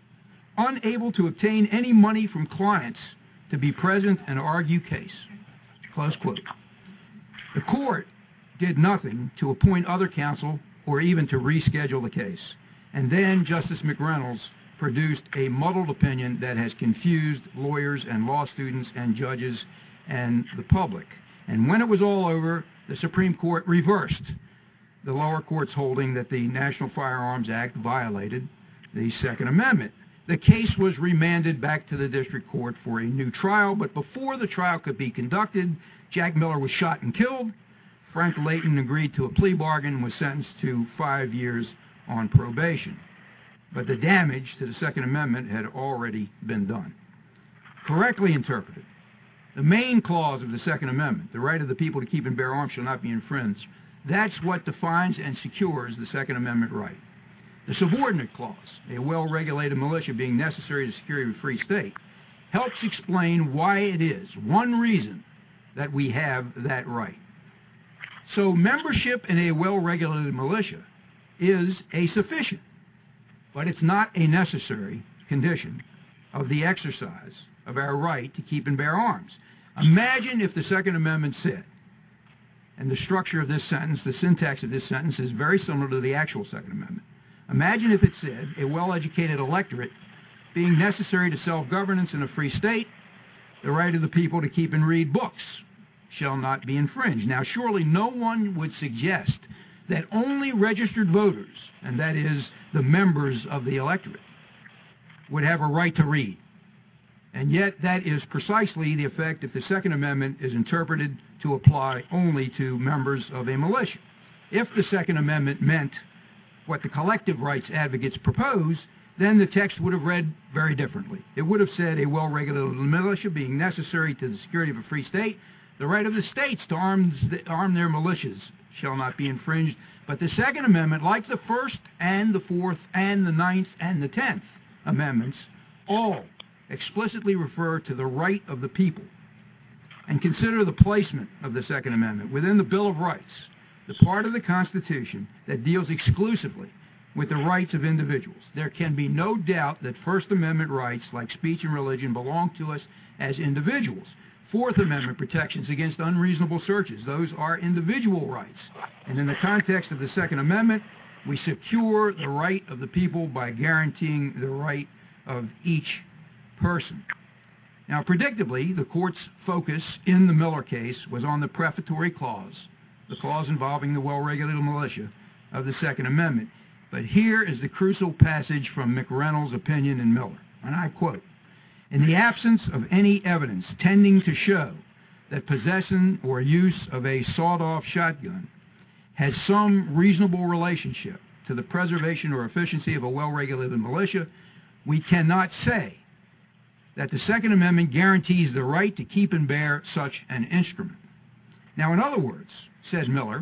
Unable to obtain any money from clients to be present and argue case." Close quote. The court did nothing to appoint other counsel or even to reschedule the case. And then Justice McReynolds produced a muddled opinion that has confused lawyers and law students and judges and the public. And when it was all over, the Supreme Court reversed the lower court's holding that the National Firearms Act violated the Second Amendment. The case was remanded back to the district court for a new trial, but before the trial could be conducted, Jack Miller was shot and killed. Frank Layton agreed to a plea bargain and was sentenced to five years on probation. But the damage to the Second Amendment had already been done. Correctly interpreted, the main clause of the Second Amendment, the right of the people to keep and bear arms shall not be infringed, that's what defines and secures the Second Amendment right. The subordinate clause, a well-regulated militia being necessary to the security of a free state, helps explain why it is, one reason, that we have that right. So membership in a well-regulated militia is a sufficient, but it's not a necessary condition of the exercise of our right to keep and bear arms. Imagine if the Second Amendment said, and the structure of this sentence, the syntax of this sentence is very similar to the actual Second Amendment. Imagine if it said, a well-educated electorate being necessary to self-governance in a free state, the right of the people to keep and read books shall not be infringed. Now, surely no one would suggest that only registered voters, and that is the members of the electorate, would have a right to read. And yet that is precisely the effect if the Second Amendment is interpreted to apply only to members of a militia. If the Second Amendment meant what the collective rights advocates propose, then the text would have read very differently. It would have said a well-regulated militia being necessary to the security of a free state, the right of the states to arm, arm their militias shall not be infringed. But the Second Amendment, like the First and the Fourth and the Ninth and the Tenth Amendments, all explicitly refer to the right of the people. And consider the placement of the Second Amendment within the Bill of Rights, the part of the Constitution that deals exclusively with the rights of individuals. There can be no doubt that First Amendment rights, like speech and religion, belong to us as individuals. Fourth Amendment protections against unreasonable searches, those are individual rights. And in the context of the Second Amendment, we secure the right of the people by guaranteeing the right of each person. Now, predictably, the court's focus in the Miller case was on the prefatory clause, the clause involving the well-regulated militia of the Second Amendment. But here is the crucial passage from McReynolds' opinion in Miller, and I quote, "In the absence of any evidence tending to show that possession or use of a sawed-off shotgun has some reasonable relationship to the preservation or efficiency of a well-regulated militia, we cannot say that the Second Amendment guarantees the right to keep and bear such an instrument." Now, in other words, says Miller,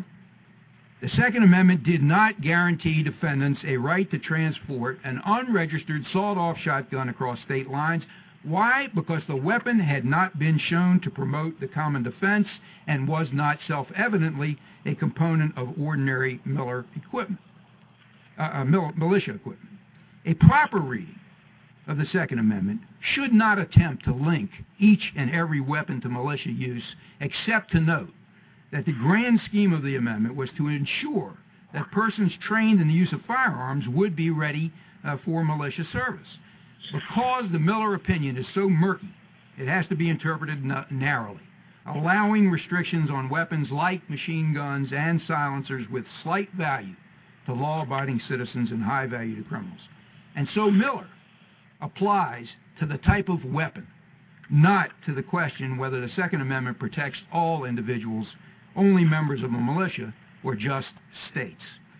the Second Amendment did not guarantee defendants a right to transport an unregistered sawed-off shotgun across state lines. Why? Because the weapon had not been shown to promote the common defense and was not self-evidently a component of ordinary Miller equipment, uh, uh, mil militia equipment. A proper reading of the Second Amendment should not attempt to link each and every weapon to militia use, except to note that the grand scheme of the amendment was to ensure that persons trained in the use of firearms would be ready uh, for militia service. Because the Miller opinion is so murky, it has to be interpreted narrowly, allowing restrictions on weapons like machine guns and silencers with slight value to law-abiding citizens and high value to criminals. And so Miller applies to the type of weapon, not to the question whether the Second Amendment protects all individuals, only members of a militia, or just states.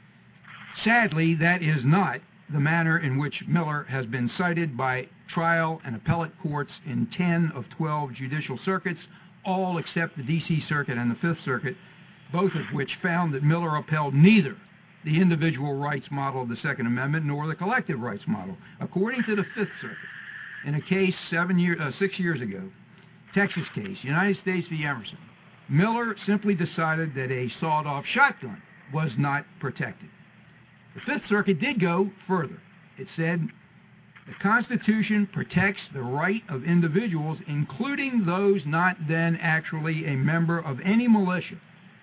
Sadly, that is not the manner in which Miller has been cited by trial and appellate courts in ten of twelve judicial circuits, all except the D C Circuit and the Fifth Circuit, both of which found that Miller upheld neither the individual rights model of the Second Amendment nor the collective rights model. According to the Fifth Circuit, in a case seven year, uh, six years ago, Texas case, United States v. Emerson, Miller simply decided that a sawed-off shotgun was not protected. The Fifth Circuit did go further. It said the Constitution protects the right of individuals, including those not then actually a member of any militia,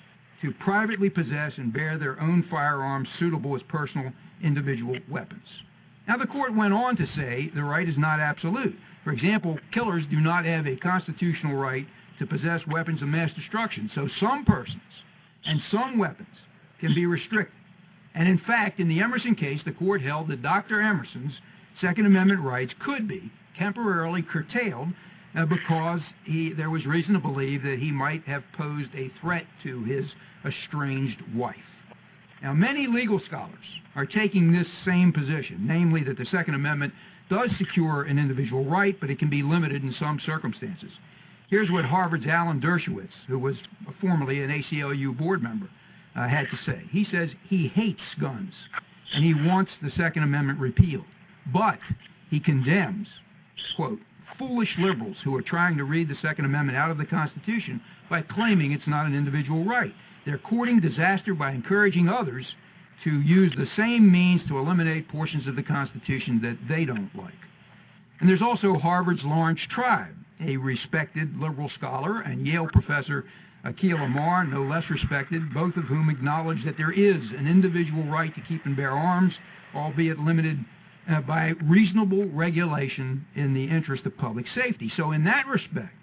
to privately possess and bear their own firearms suitable as personal individual weapons. Now, the court went on to say the right is not absolute. For example, killers do not have a constitutional right to possess weapons of mass destruction, so some persons and some weapons can be restricted. And in fact, in the Emerson case, the court held that Doctor Emerson's Second Amendment rights could be temporarily curtailed uh, because he, there was reason to believe that he might have posed a threat to his estranged wife. Now, many legal scholars are taking this same position, namely that the Second Amendment does secure an individual right, but it can be limited in some circumstances. Here's what Harvard's Alan Dershowitz, who was formerly an A C L U board member, uh, had to say. He says he hates guns, and he wants the Second Amendment repealed. But he condemns, quote, foolish liberals who are trying to read the Second Amendment out of the Constitution by claiming it's not an individual right. They're courting disaster by encouraging others to use the same means to eliminate portions of the Constitution that they don't like. And there's also Harvard's Lawrence Tribe, a respected liberal scholar, and Yale professor Akhil Amar, no less respected, both of whom acknowledge that there is an individual right to keep and bear arms, albeit limited uh, by reasonable regulation in the interest of public safety. So in that respect,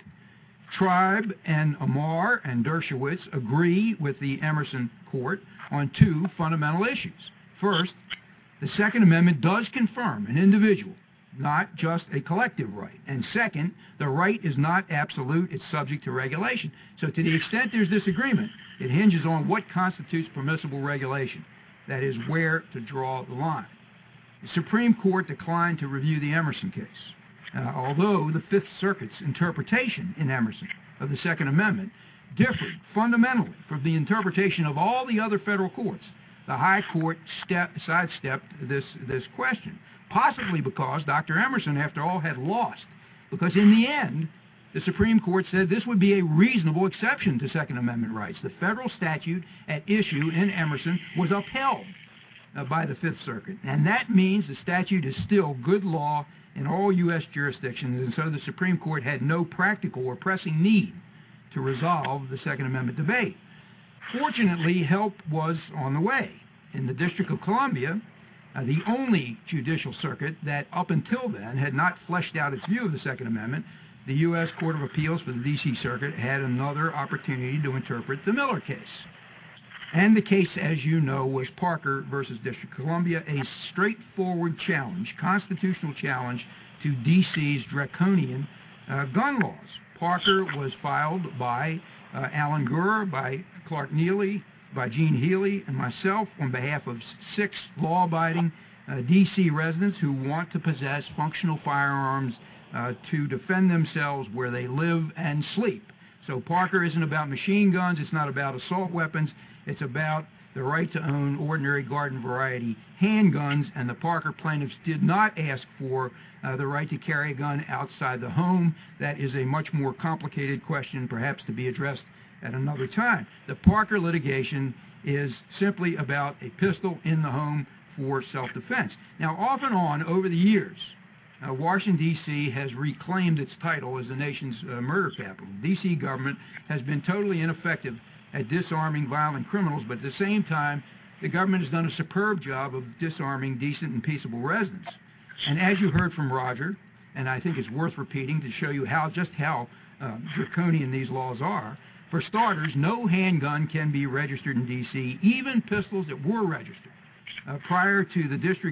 Tribe and Amar and Dershowitz agree with the Emerson court on two fundamental issues. First, the Second Amendment does confirm an individual, not just a collective right. And second, the right is not absolute, it's subject to regulation. So to the extent there's disagreement, it hinges on what constitutes permissible regulation. That is, where to draw the line. The Supreme Court declined to review the Emerson case. Uh, although the Fifth Circuit's interpretation in Emerson of the Second Amendment differed fundamentally from the interpretation of all the other federal courts, the High Court step, sidestepped this, this question, possibly because Doctor Emerson, after all, had lost. Because in the end, the Supreme Court said this would be a reasonable exception to Second Amendment rights. The federal statute at issue in Emerson was upheld uh, by the Fifth Circuit, and that means the statute is still good law in all U S jurisdictions, and so the Supreme Court had no practical or pressing need to resolve the Second Amendment debate. Fortunately, help was on the way. In the District of Columbia, uh, the only judicial circuit that up until then had not fleshed out its view of the Second Amendment, the U S Court of Appeals for the D C Circuit had another opportunity to interpret the Miller case. And the case, as you know, was Parker versus District of Columbia, a straightforward challenge, constitutional challenge to D C's draconian uh, gun laws. Parker was filed by uh, Alan Gurr, by Clark Neely, by Gene Healy, and myself on behalf of six law-abiding uh, D C residents who want to possess functional firearms uh, to defend themselves where they live and sleep. So Parker isn't about machine guns, it's not about assault weapons, it's about the right to own ordinary garden variety handguns, and the Parker plaintiffs did not ask for uh, the right to carry a gun outside the home. That is a much more complicated question, perhaps to be addressed at another time. The Parker litigation is simply about a pistol in the home for self-defense. Now, off and on over the years, uh, Washington, D C has reclaimed its title as the nation's uh, murder capital. The D C government has been totally ineffective at disarming violent criminals, but at the same time, the government has done a superb job of disarming decent and peaceable residents. And as you heard from Roger, and I think it's worth repeating to show you how just how uh, draconian these laws are, for starters, no handgun can be registered in D C, even pistols that were registered uh, prior to the district's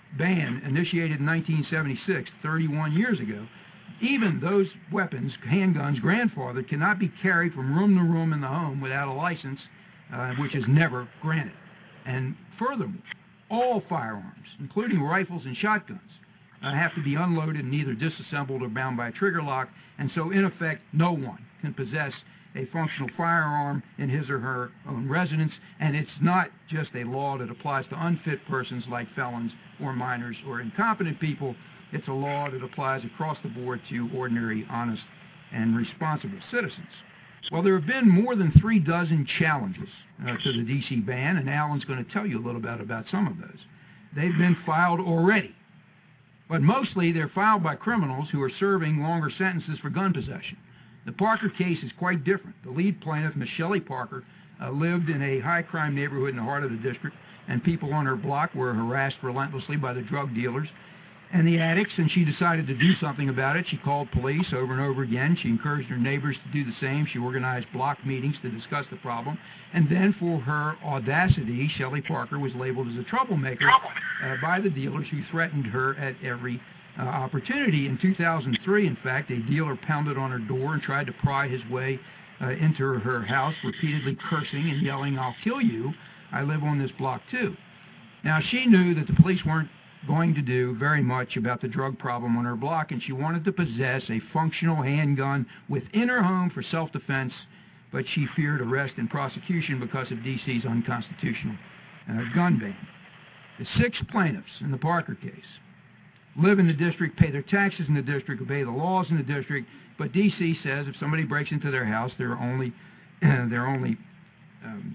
ban initiated in nineteen seventy-six, thirty-one years ago, even those weapons, handguns, grandfathered, cannot be carried from room to room in the home without a license, uh, which is never granted. And furthermore, all firearms, including rifles and shotguns, uh, have to be unloaded and either disassembled or bound by a trigger lock, and so in effect, no one can possess a functional firearm in his or her own residence, and it's not just a law that applies to unfit persons like felons or minors or incompetent people. It's a law that applies across the board to ordinary, honest, and responsible citizens. Well, there have been more than three dozen challenges uh, to the D C ban, and Alan's going to tell you a little bit about some of those. They've been filed already, but mostly they're filed by criminals who are serving longer sentences for gun possession. The Parker case is quite different. The lead plaintiff, Miss Shelley Parker, uh, lived in a high-crime neighborhood in the heart of the district, and people on her block were harassed relentlessly by the drug dealers and the addicts, and she decided to do something about it. She called police over and over again. She encouraged her neighbors to do the same. She organized block meetings to discuss the problem. And then for her audacity, Shelley Parker was labeled as a troublemaker uh, by the dealers who threatened her at every uh, opportunity. In two thousand three, in fact, a dealer pounded on her door and tried to pry his way uh, into her house, repeatedly cursing and yelling, "I'll kill you. I live on this block too." Now, she knew that the police weren't going to do very much about the drug problem on her block, and she wanted to possess a functional handgun within her home for self-defense, but she feared arrest and prosecution because of D C's unconstitutional uh, gun ban. The six plaintiffs in the Parker case live in the district, pay their taxes in the district, obey the laws in the district, but D C says if somebody breaks into their house, their only, uh, their only um,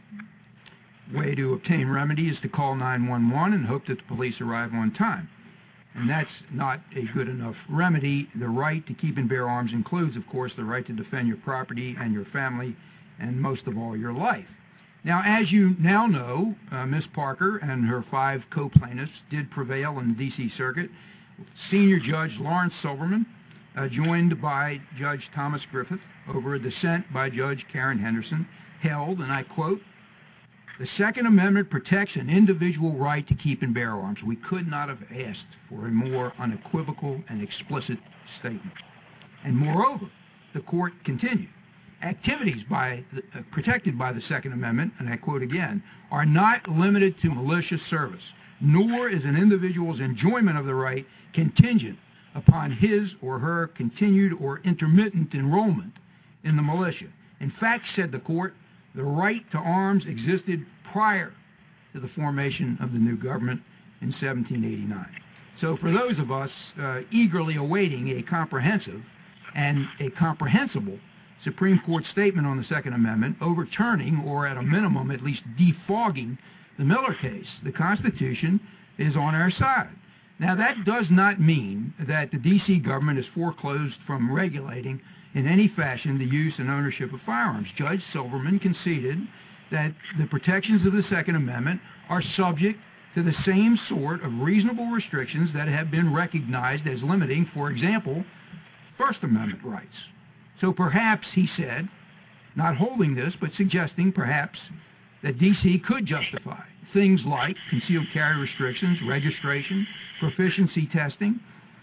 way to obtain remedy is to call nine one one and hope that the police arrive on time. And that's not a good enough remedy. The right to keep and bear arms includes, of course, the right to defend your property and your family, and most of all, your life. Now, as you now know, uh, Miz Parker and her five co-plaintiffs did prevail in the D C Circuit. Senior Judge Lawrence Silverman, uh, joined by Judge Thomas Griffith, over a dissent by Judge Karen Henderson, held, and I quote, "The Second Amendment protects an individual right to keep and bear arms. We could not have asked for a more unequivocal and explicit statement." And moreover, the court continued, "Activities by the, uh, protected by the Second Amendment," and I quote again, "are not limited to malicious service, nor is an individual's enjoyment of the right contingent upon his or her continued or intermittent enrollment in the militia. In fact," said the court, "the right to arms existed prior to the formation of the new government in seventeen eighty-nine. So for those of us uh, eagerly awaiting a comprehensive and a comprehensible Supreme Court statement on the Second Amendment, overturning or at a minimum at least defogging the Miller case, the Constitution is on our side. Now, that does not mean that the D C government is foreclosed from regulating in any fashion the use and ownership of firearms. Judge Silverman conceded that the protections of the Second Amendment are subject to the same sort of reasonable restrictions that have been recognized as limiting, for example, First Amendment rights. So perhaps, he said, not holding this, but suggesting perhaps that D C could justify things like concealed carry restrictions, registration, proficiency testing,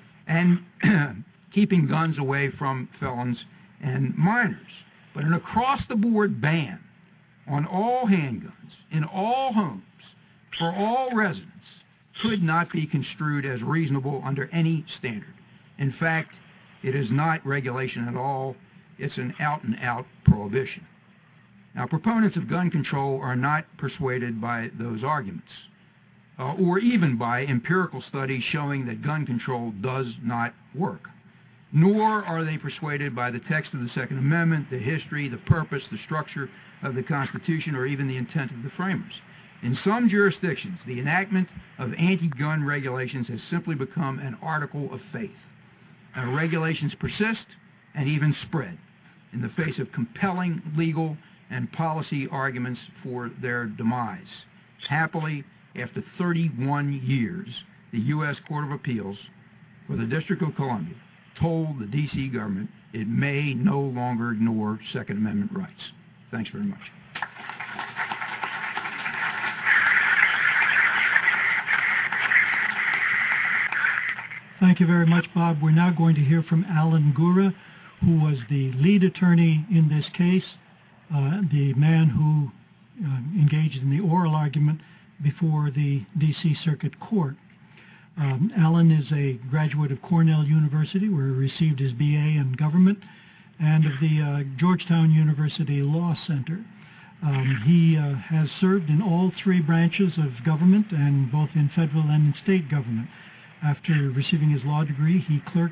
and keeping guns away from felons and minors. But an across-the-board ban on all handguns in all homes for all residents could not be construed as reasonable under any standard. In fact, it is not regulation at all. It's an out-and-out prohibition. Now, proponents of gun control are not persuaded by those arguments, uh, or even by empirical studies showing that gun control does not work. Nor are they persuaded by the text of the Second Amendment, the history, the purpose, the structure of the Constitution, or even the intent of the framers. In some jurisdictions, the enactment of anti-gun regulations has simply become an article of faith. Uh, regulations persist and even spread in the face of compelling legal and policy arguments for their demise. Happily, after thirty-one years, the U S Court of Appeals for the District of Columbia told the D C government it may no longer ignore Second Amendment rights. Thanks very much. Thank you very much, Bob. We're now going to hear from Alan Gura, who was the lead attorney in this case, uh, the man who uh, engaged in the oral argument before the D C Circuit Court. Um, Alan is a graduate of Cornell University, where he received his B A in government, and of the uh, Georgetown University Law Center. Um, he uh, has served in all three branches of government, and both in federal and in state government. After receiving his law degree, he clerked.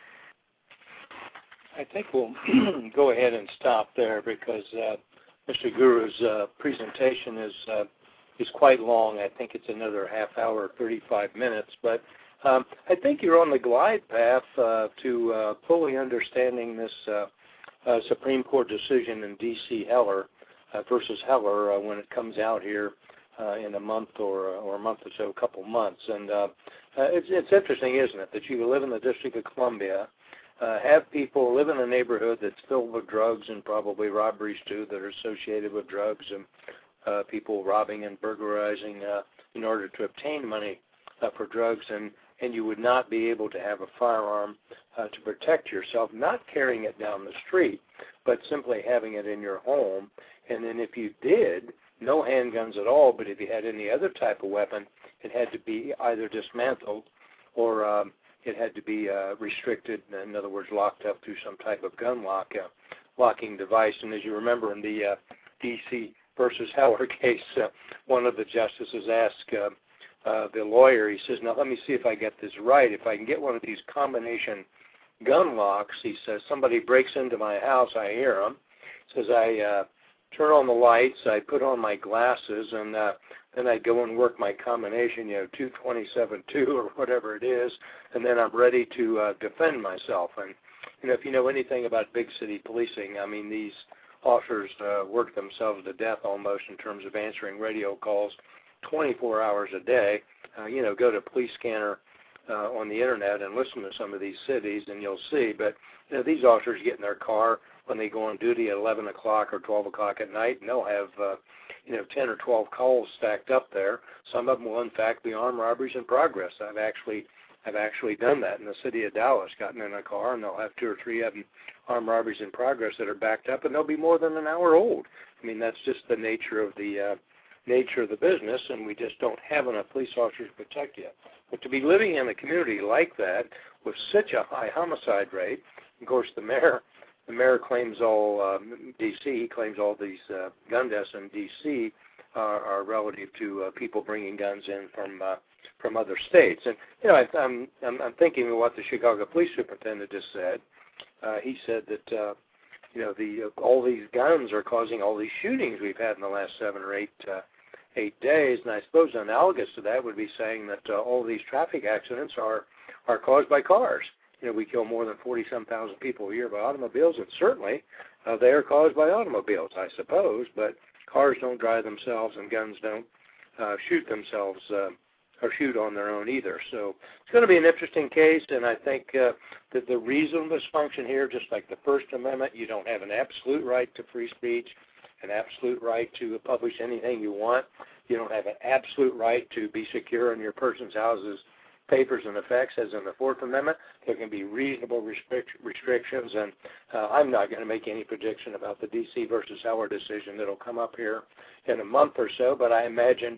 I think we'll go ahead and stop there because uh, Mister Guru's uh, presentation is uh, is quite long. I think it's another half hour, thirty-five minutes. But um, I think you're on the glide path uh, to uh, fully understanding this uh, uh, Supreme Court decision in D C Heller uh, versus Heller uh, when it comes out here uh, in a month or or a month or so, a couple months. And uh, uh, it's it's interesting, isn't it, that you live in the District of Columbia. Uh, have people live in a neighborhood that's filled with drugs and probably robberies, too, that are associated with drugs and uh, people robbing and burglarizing uh, in order to obtain money uh, for drugs, and, and you would not be able to have a firearm uh, to protect yourself, not carrying it down the street, but simply having it in your home. And then if you did, no handguns at all, but if you had any other type of weapon, it had to be either dismantled or um, it had to be uh, restricted, in other words, locked up through some type of gun lock, uh, locking device. And as you remember in the uh, D C versus Heller case, uh, one of the justices asked uh, uh, the lawyer, he says, now let me see if I get this right. If I can get one of these combination gun locks, he says, somebody breaks into my house, I hear him, says I uh, turn on the lights, I put on my glasses, and uh, then I go and work my combination, you know, two twenty-seven two or whatever it is, and then I'm ready to uh, defend myself. And, you know, if you know anything about big city policing, I mean, these officers uh, work themselves to death almost in terms of answering radio calls twenty-four hours a day. Uh, you know, go to Police Scanner uh, on the Internet and listen to some of these cities, and you'll see. But, you know, these officers get in their car when they go on duty at eleven o'clock or twelve o'clock at night, and they'll have, uh, you know, ten or twelve calls stacked up there. Some of them will, in fact, be armed robberies in progress. I've actually I've actually done that in the city of Dallas, gotten in a car, and they'll have two or three of them armed robberies in progress that are backed up, and they'll be more than an hour old. I mean, that's just the nature of the uh, nature of the business, and we just don't have enough police officers to protect you. But to be living in a community like that with such a high homicide rate, of course, the mayor The mayor claims all, um, D C, he claims all these uh, gun deaths in D C are, are relative to uh, people bringing guns in from uh, from other states. And, you know, I, I'm, I'm, I'm thinking of what the Chicago police superintendent just said. Uh, he said that, uh, you know, the uh, all these guns are causing all these shootings we've had in the last seven or eight, uh, eight days. And I suppose analogous to that would be saying that uh, all these traffic accidents are, are caused by cars. You know, we kill more than forty-some thousand people a year by automobiles, and certainly uh, they are caused by automobiles, I suppose, but cars don't drive themselves and guns don't uh, shoot themselves uh, or shoot on their own either. So it's going to be an interesting case, and I think uh, that the reasonableness function here, just like the First Amendment, you don't have an absolute right to free speech, an absolute right to publish anything you want. You don't have an absolute right to be secure in your person's house's papers and effects, as in the Fourth Amendment. There can be reasonable restrict, restrictions, and uh, I'm not going to make any prediction about the D C versus Heller decision that will come up here in a month or so, but I imagine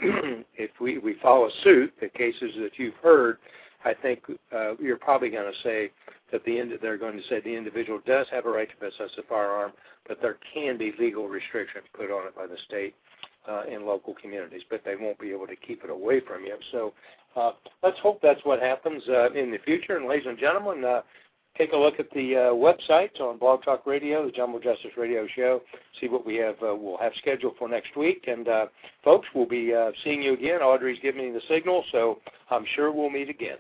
if we, we follow suit, the cases that you've heard, I think uh, you're probably going to say that the end, they're going to say the individual does have a right to possess a firearm, but there can be legal restrictions put on it by the state uh, in local communities, but they won't be able to keep it away from you. So Uh, let's hope that's what happens uh, in the future. And ladies and gentlemen, uh, take a look at the uh, website on Blog Talk Radio, the Jumbo Justice Radio Show, see what we have, uh, we'll have scheduled for next week. And uh, folks, we'll be uh, seeing you again. Audrey's giving me the signal, so I'm sure we'll meet again.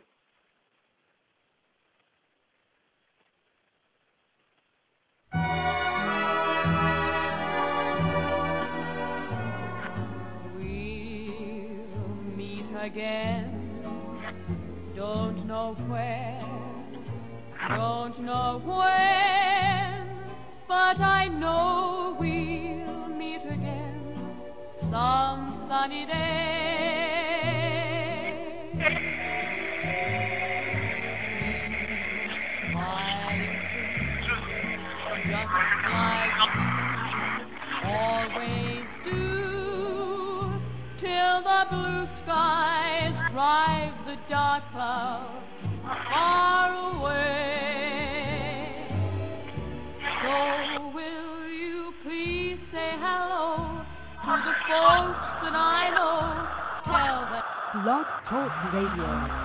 We'll meet again. Don't know where, don't know when, but I know we'll meet again some sunny day. will the blue skies drive the dark clouds far away. So will you please say hello to the folks that I know? Tell them. Blog Talk Radio.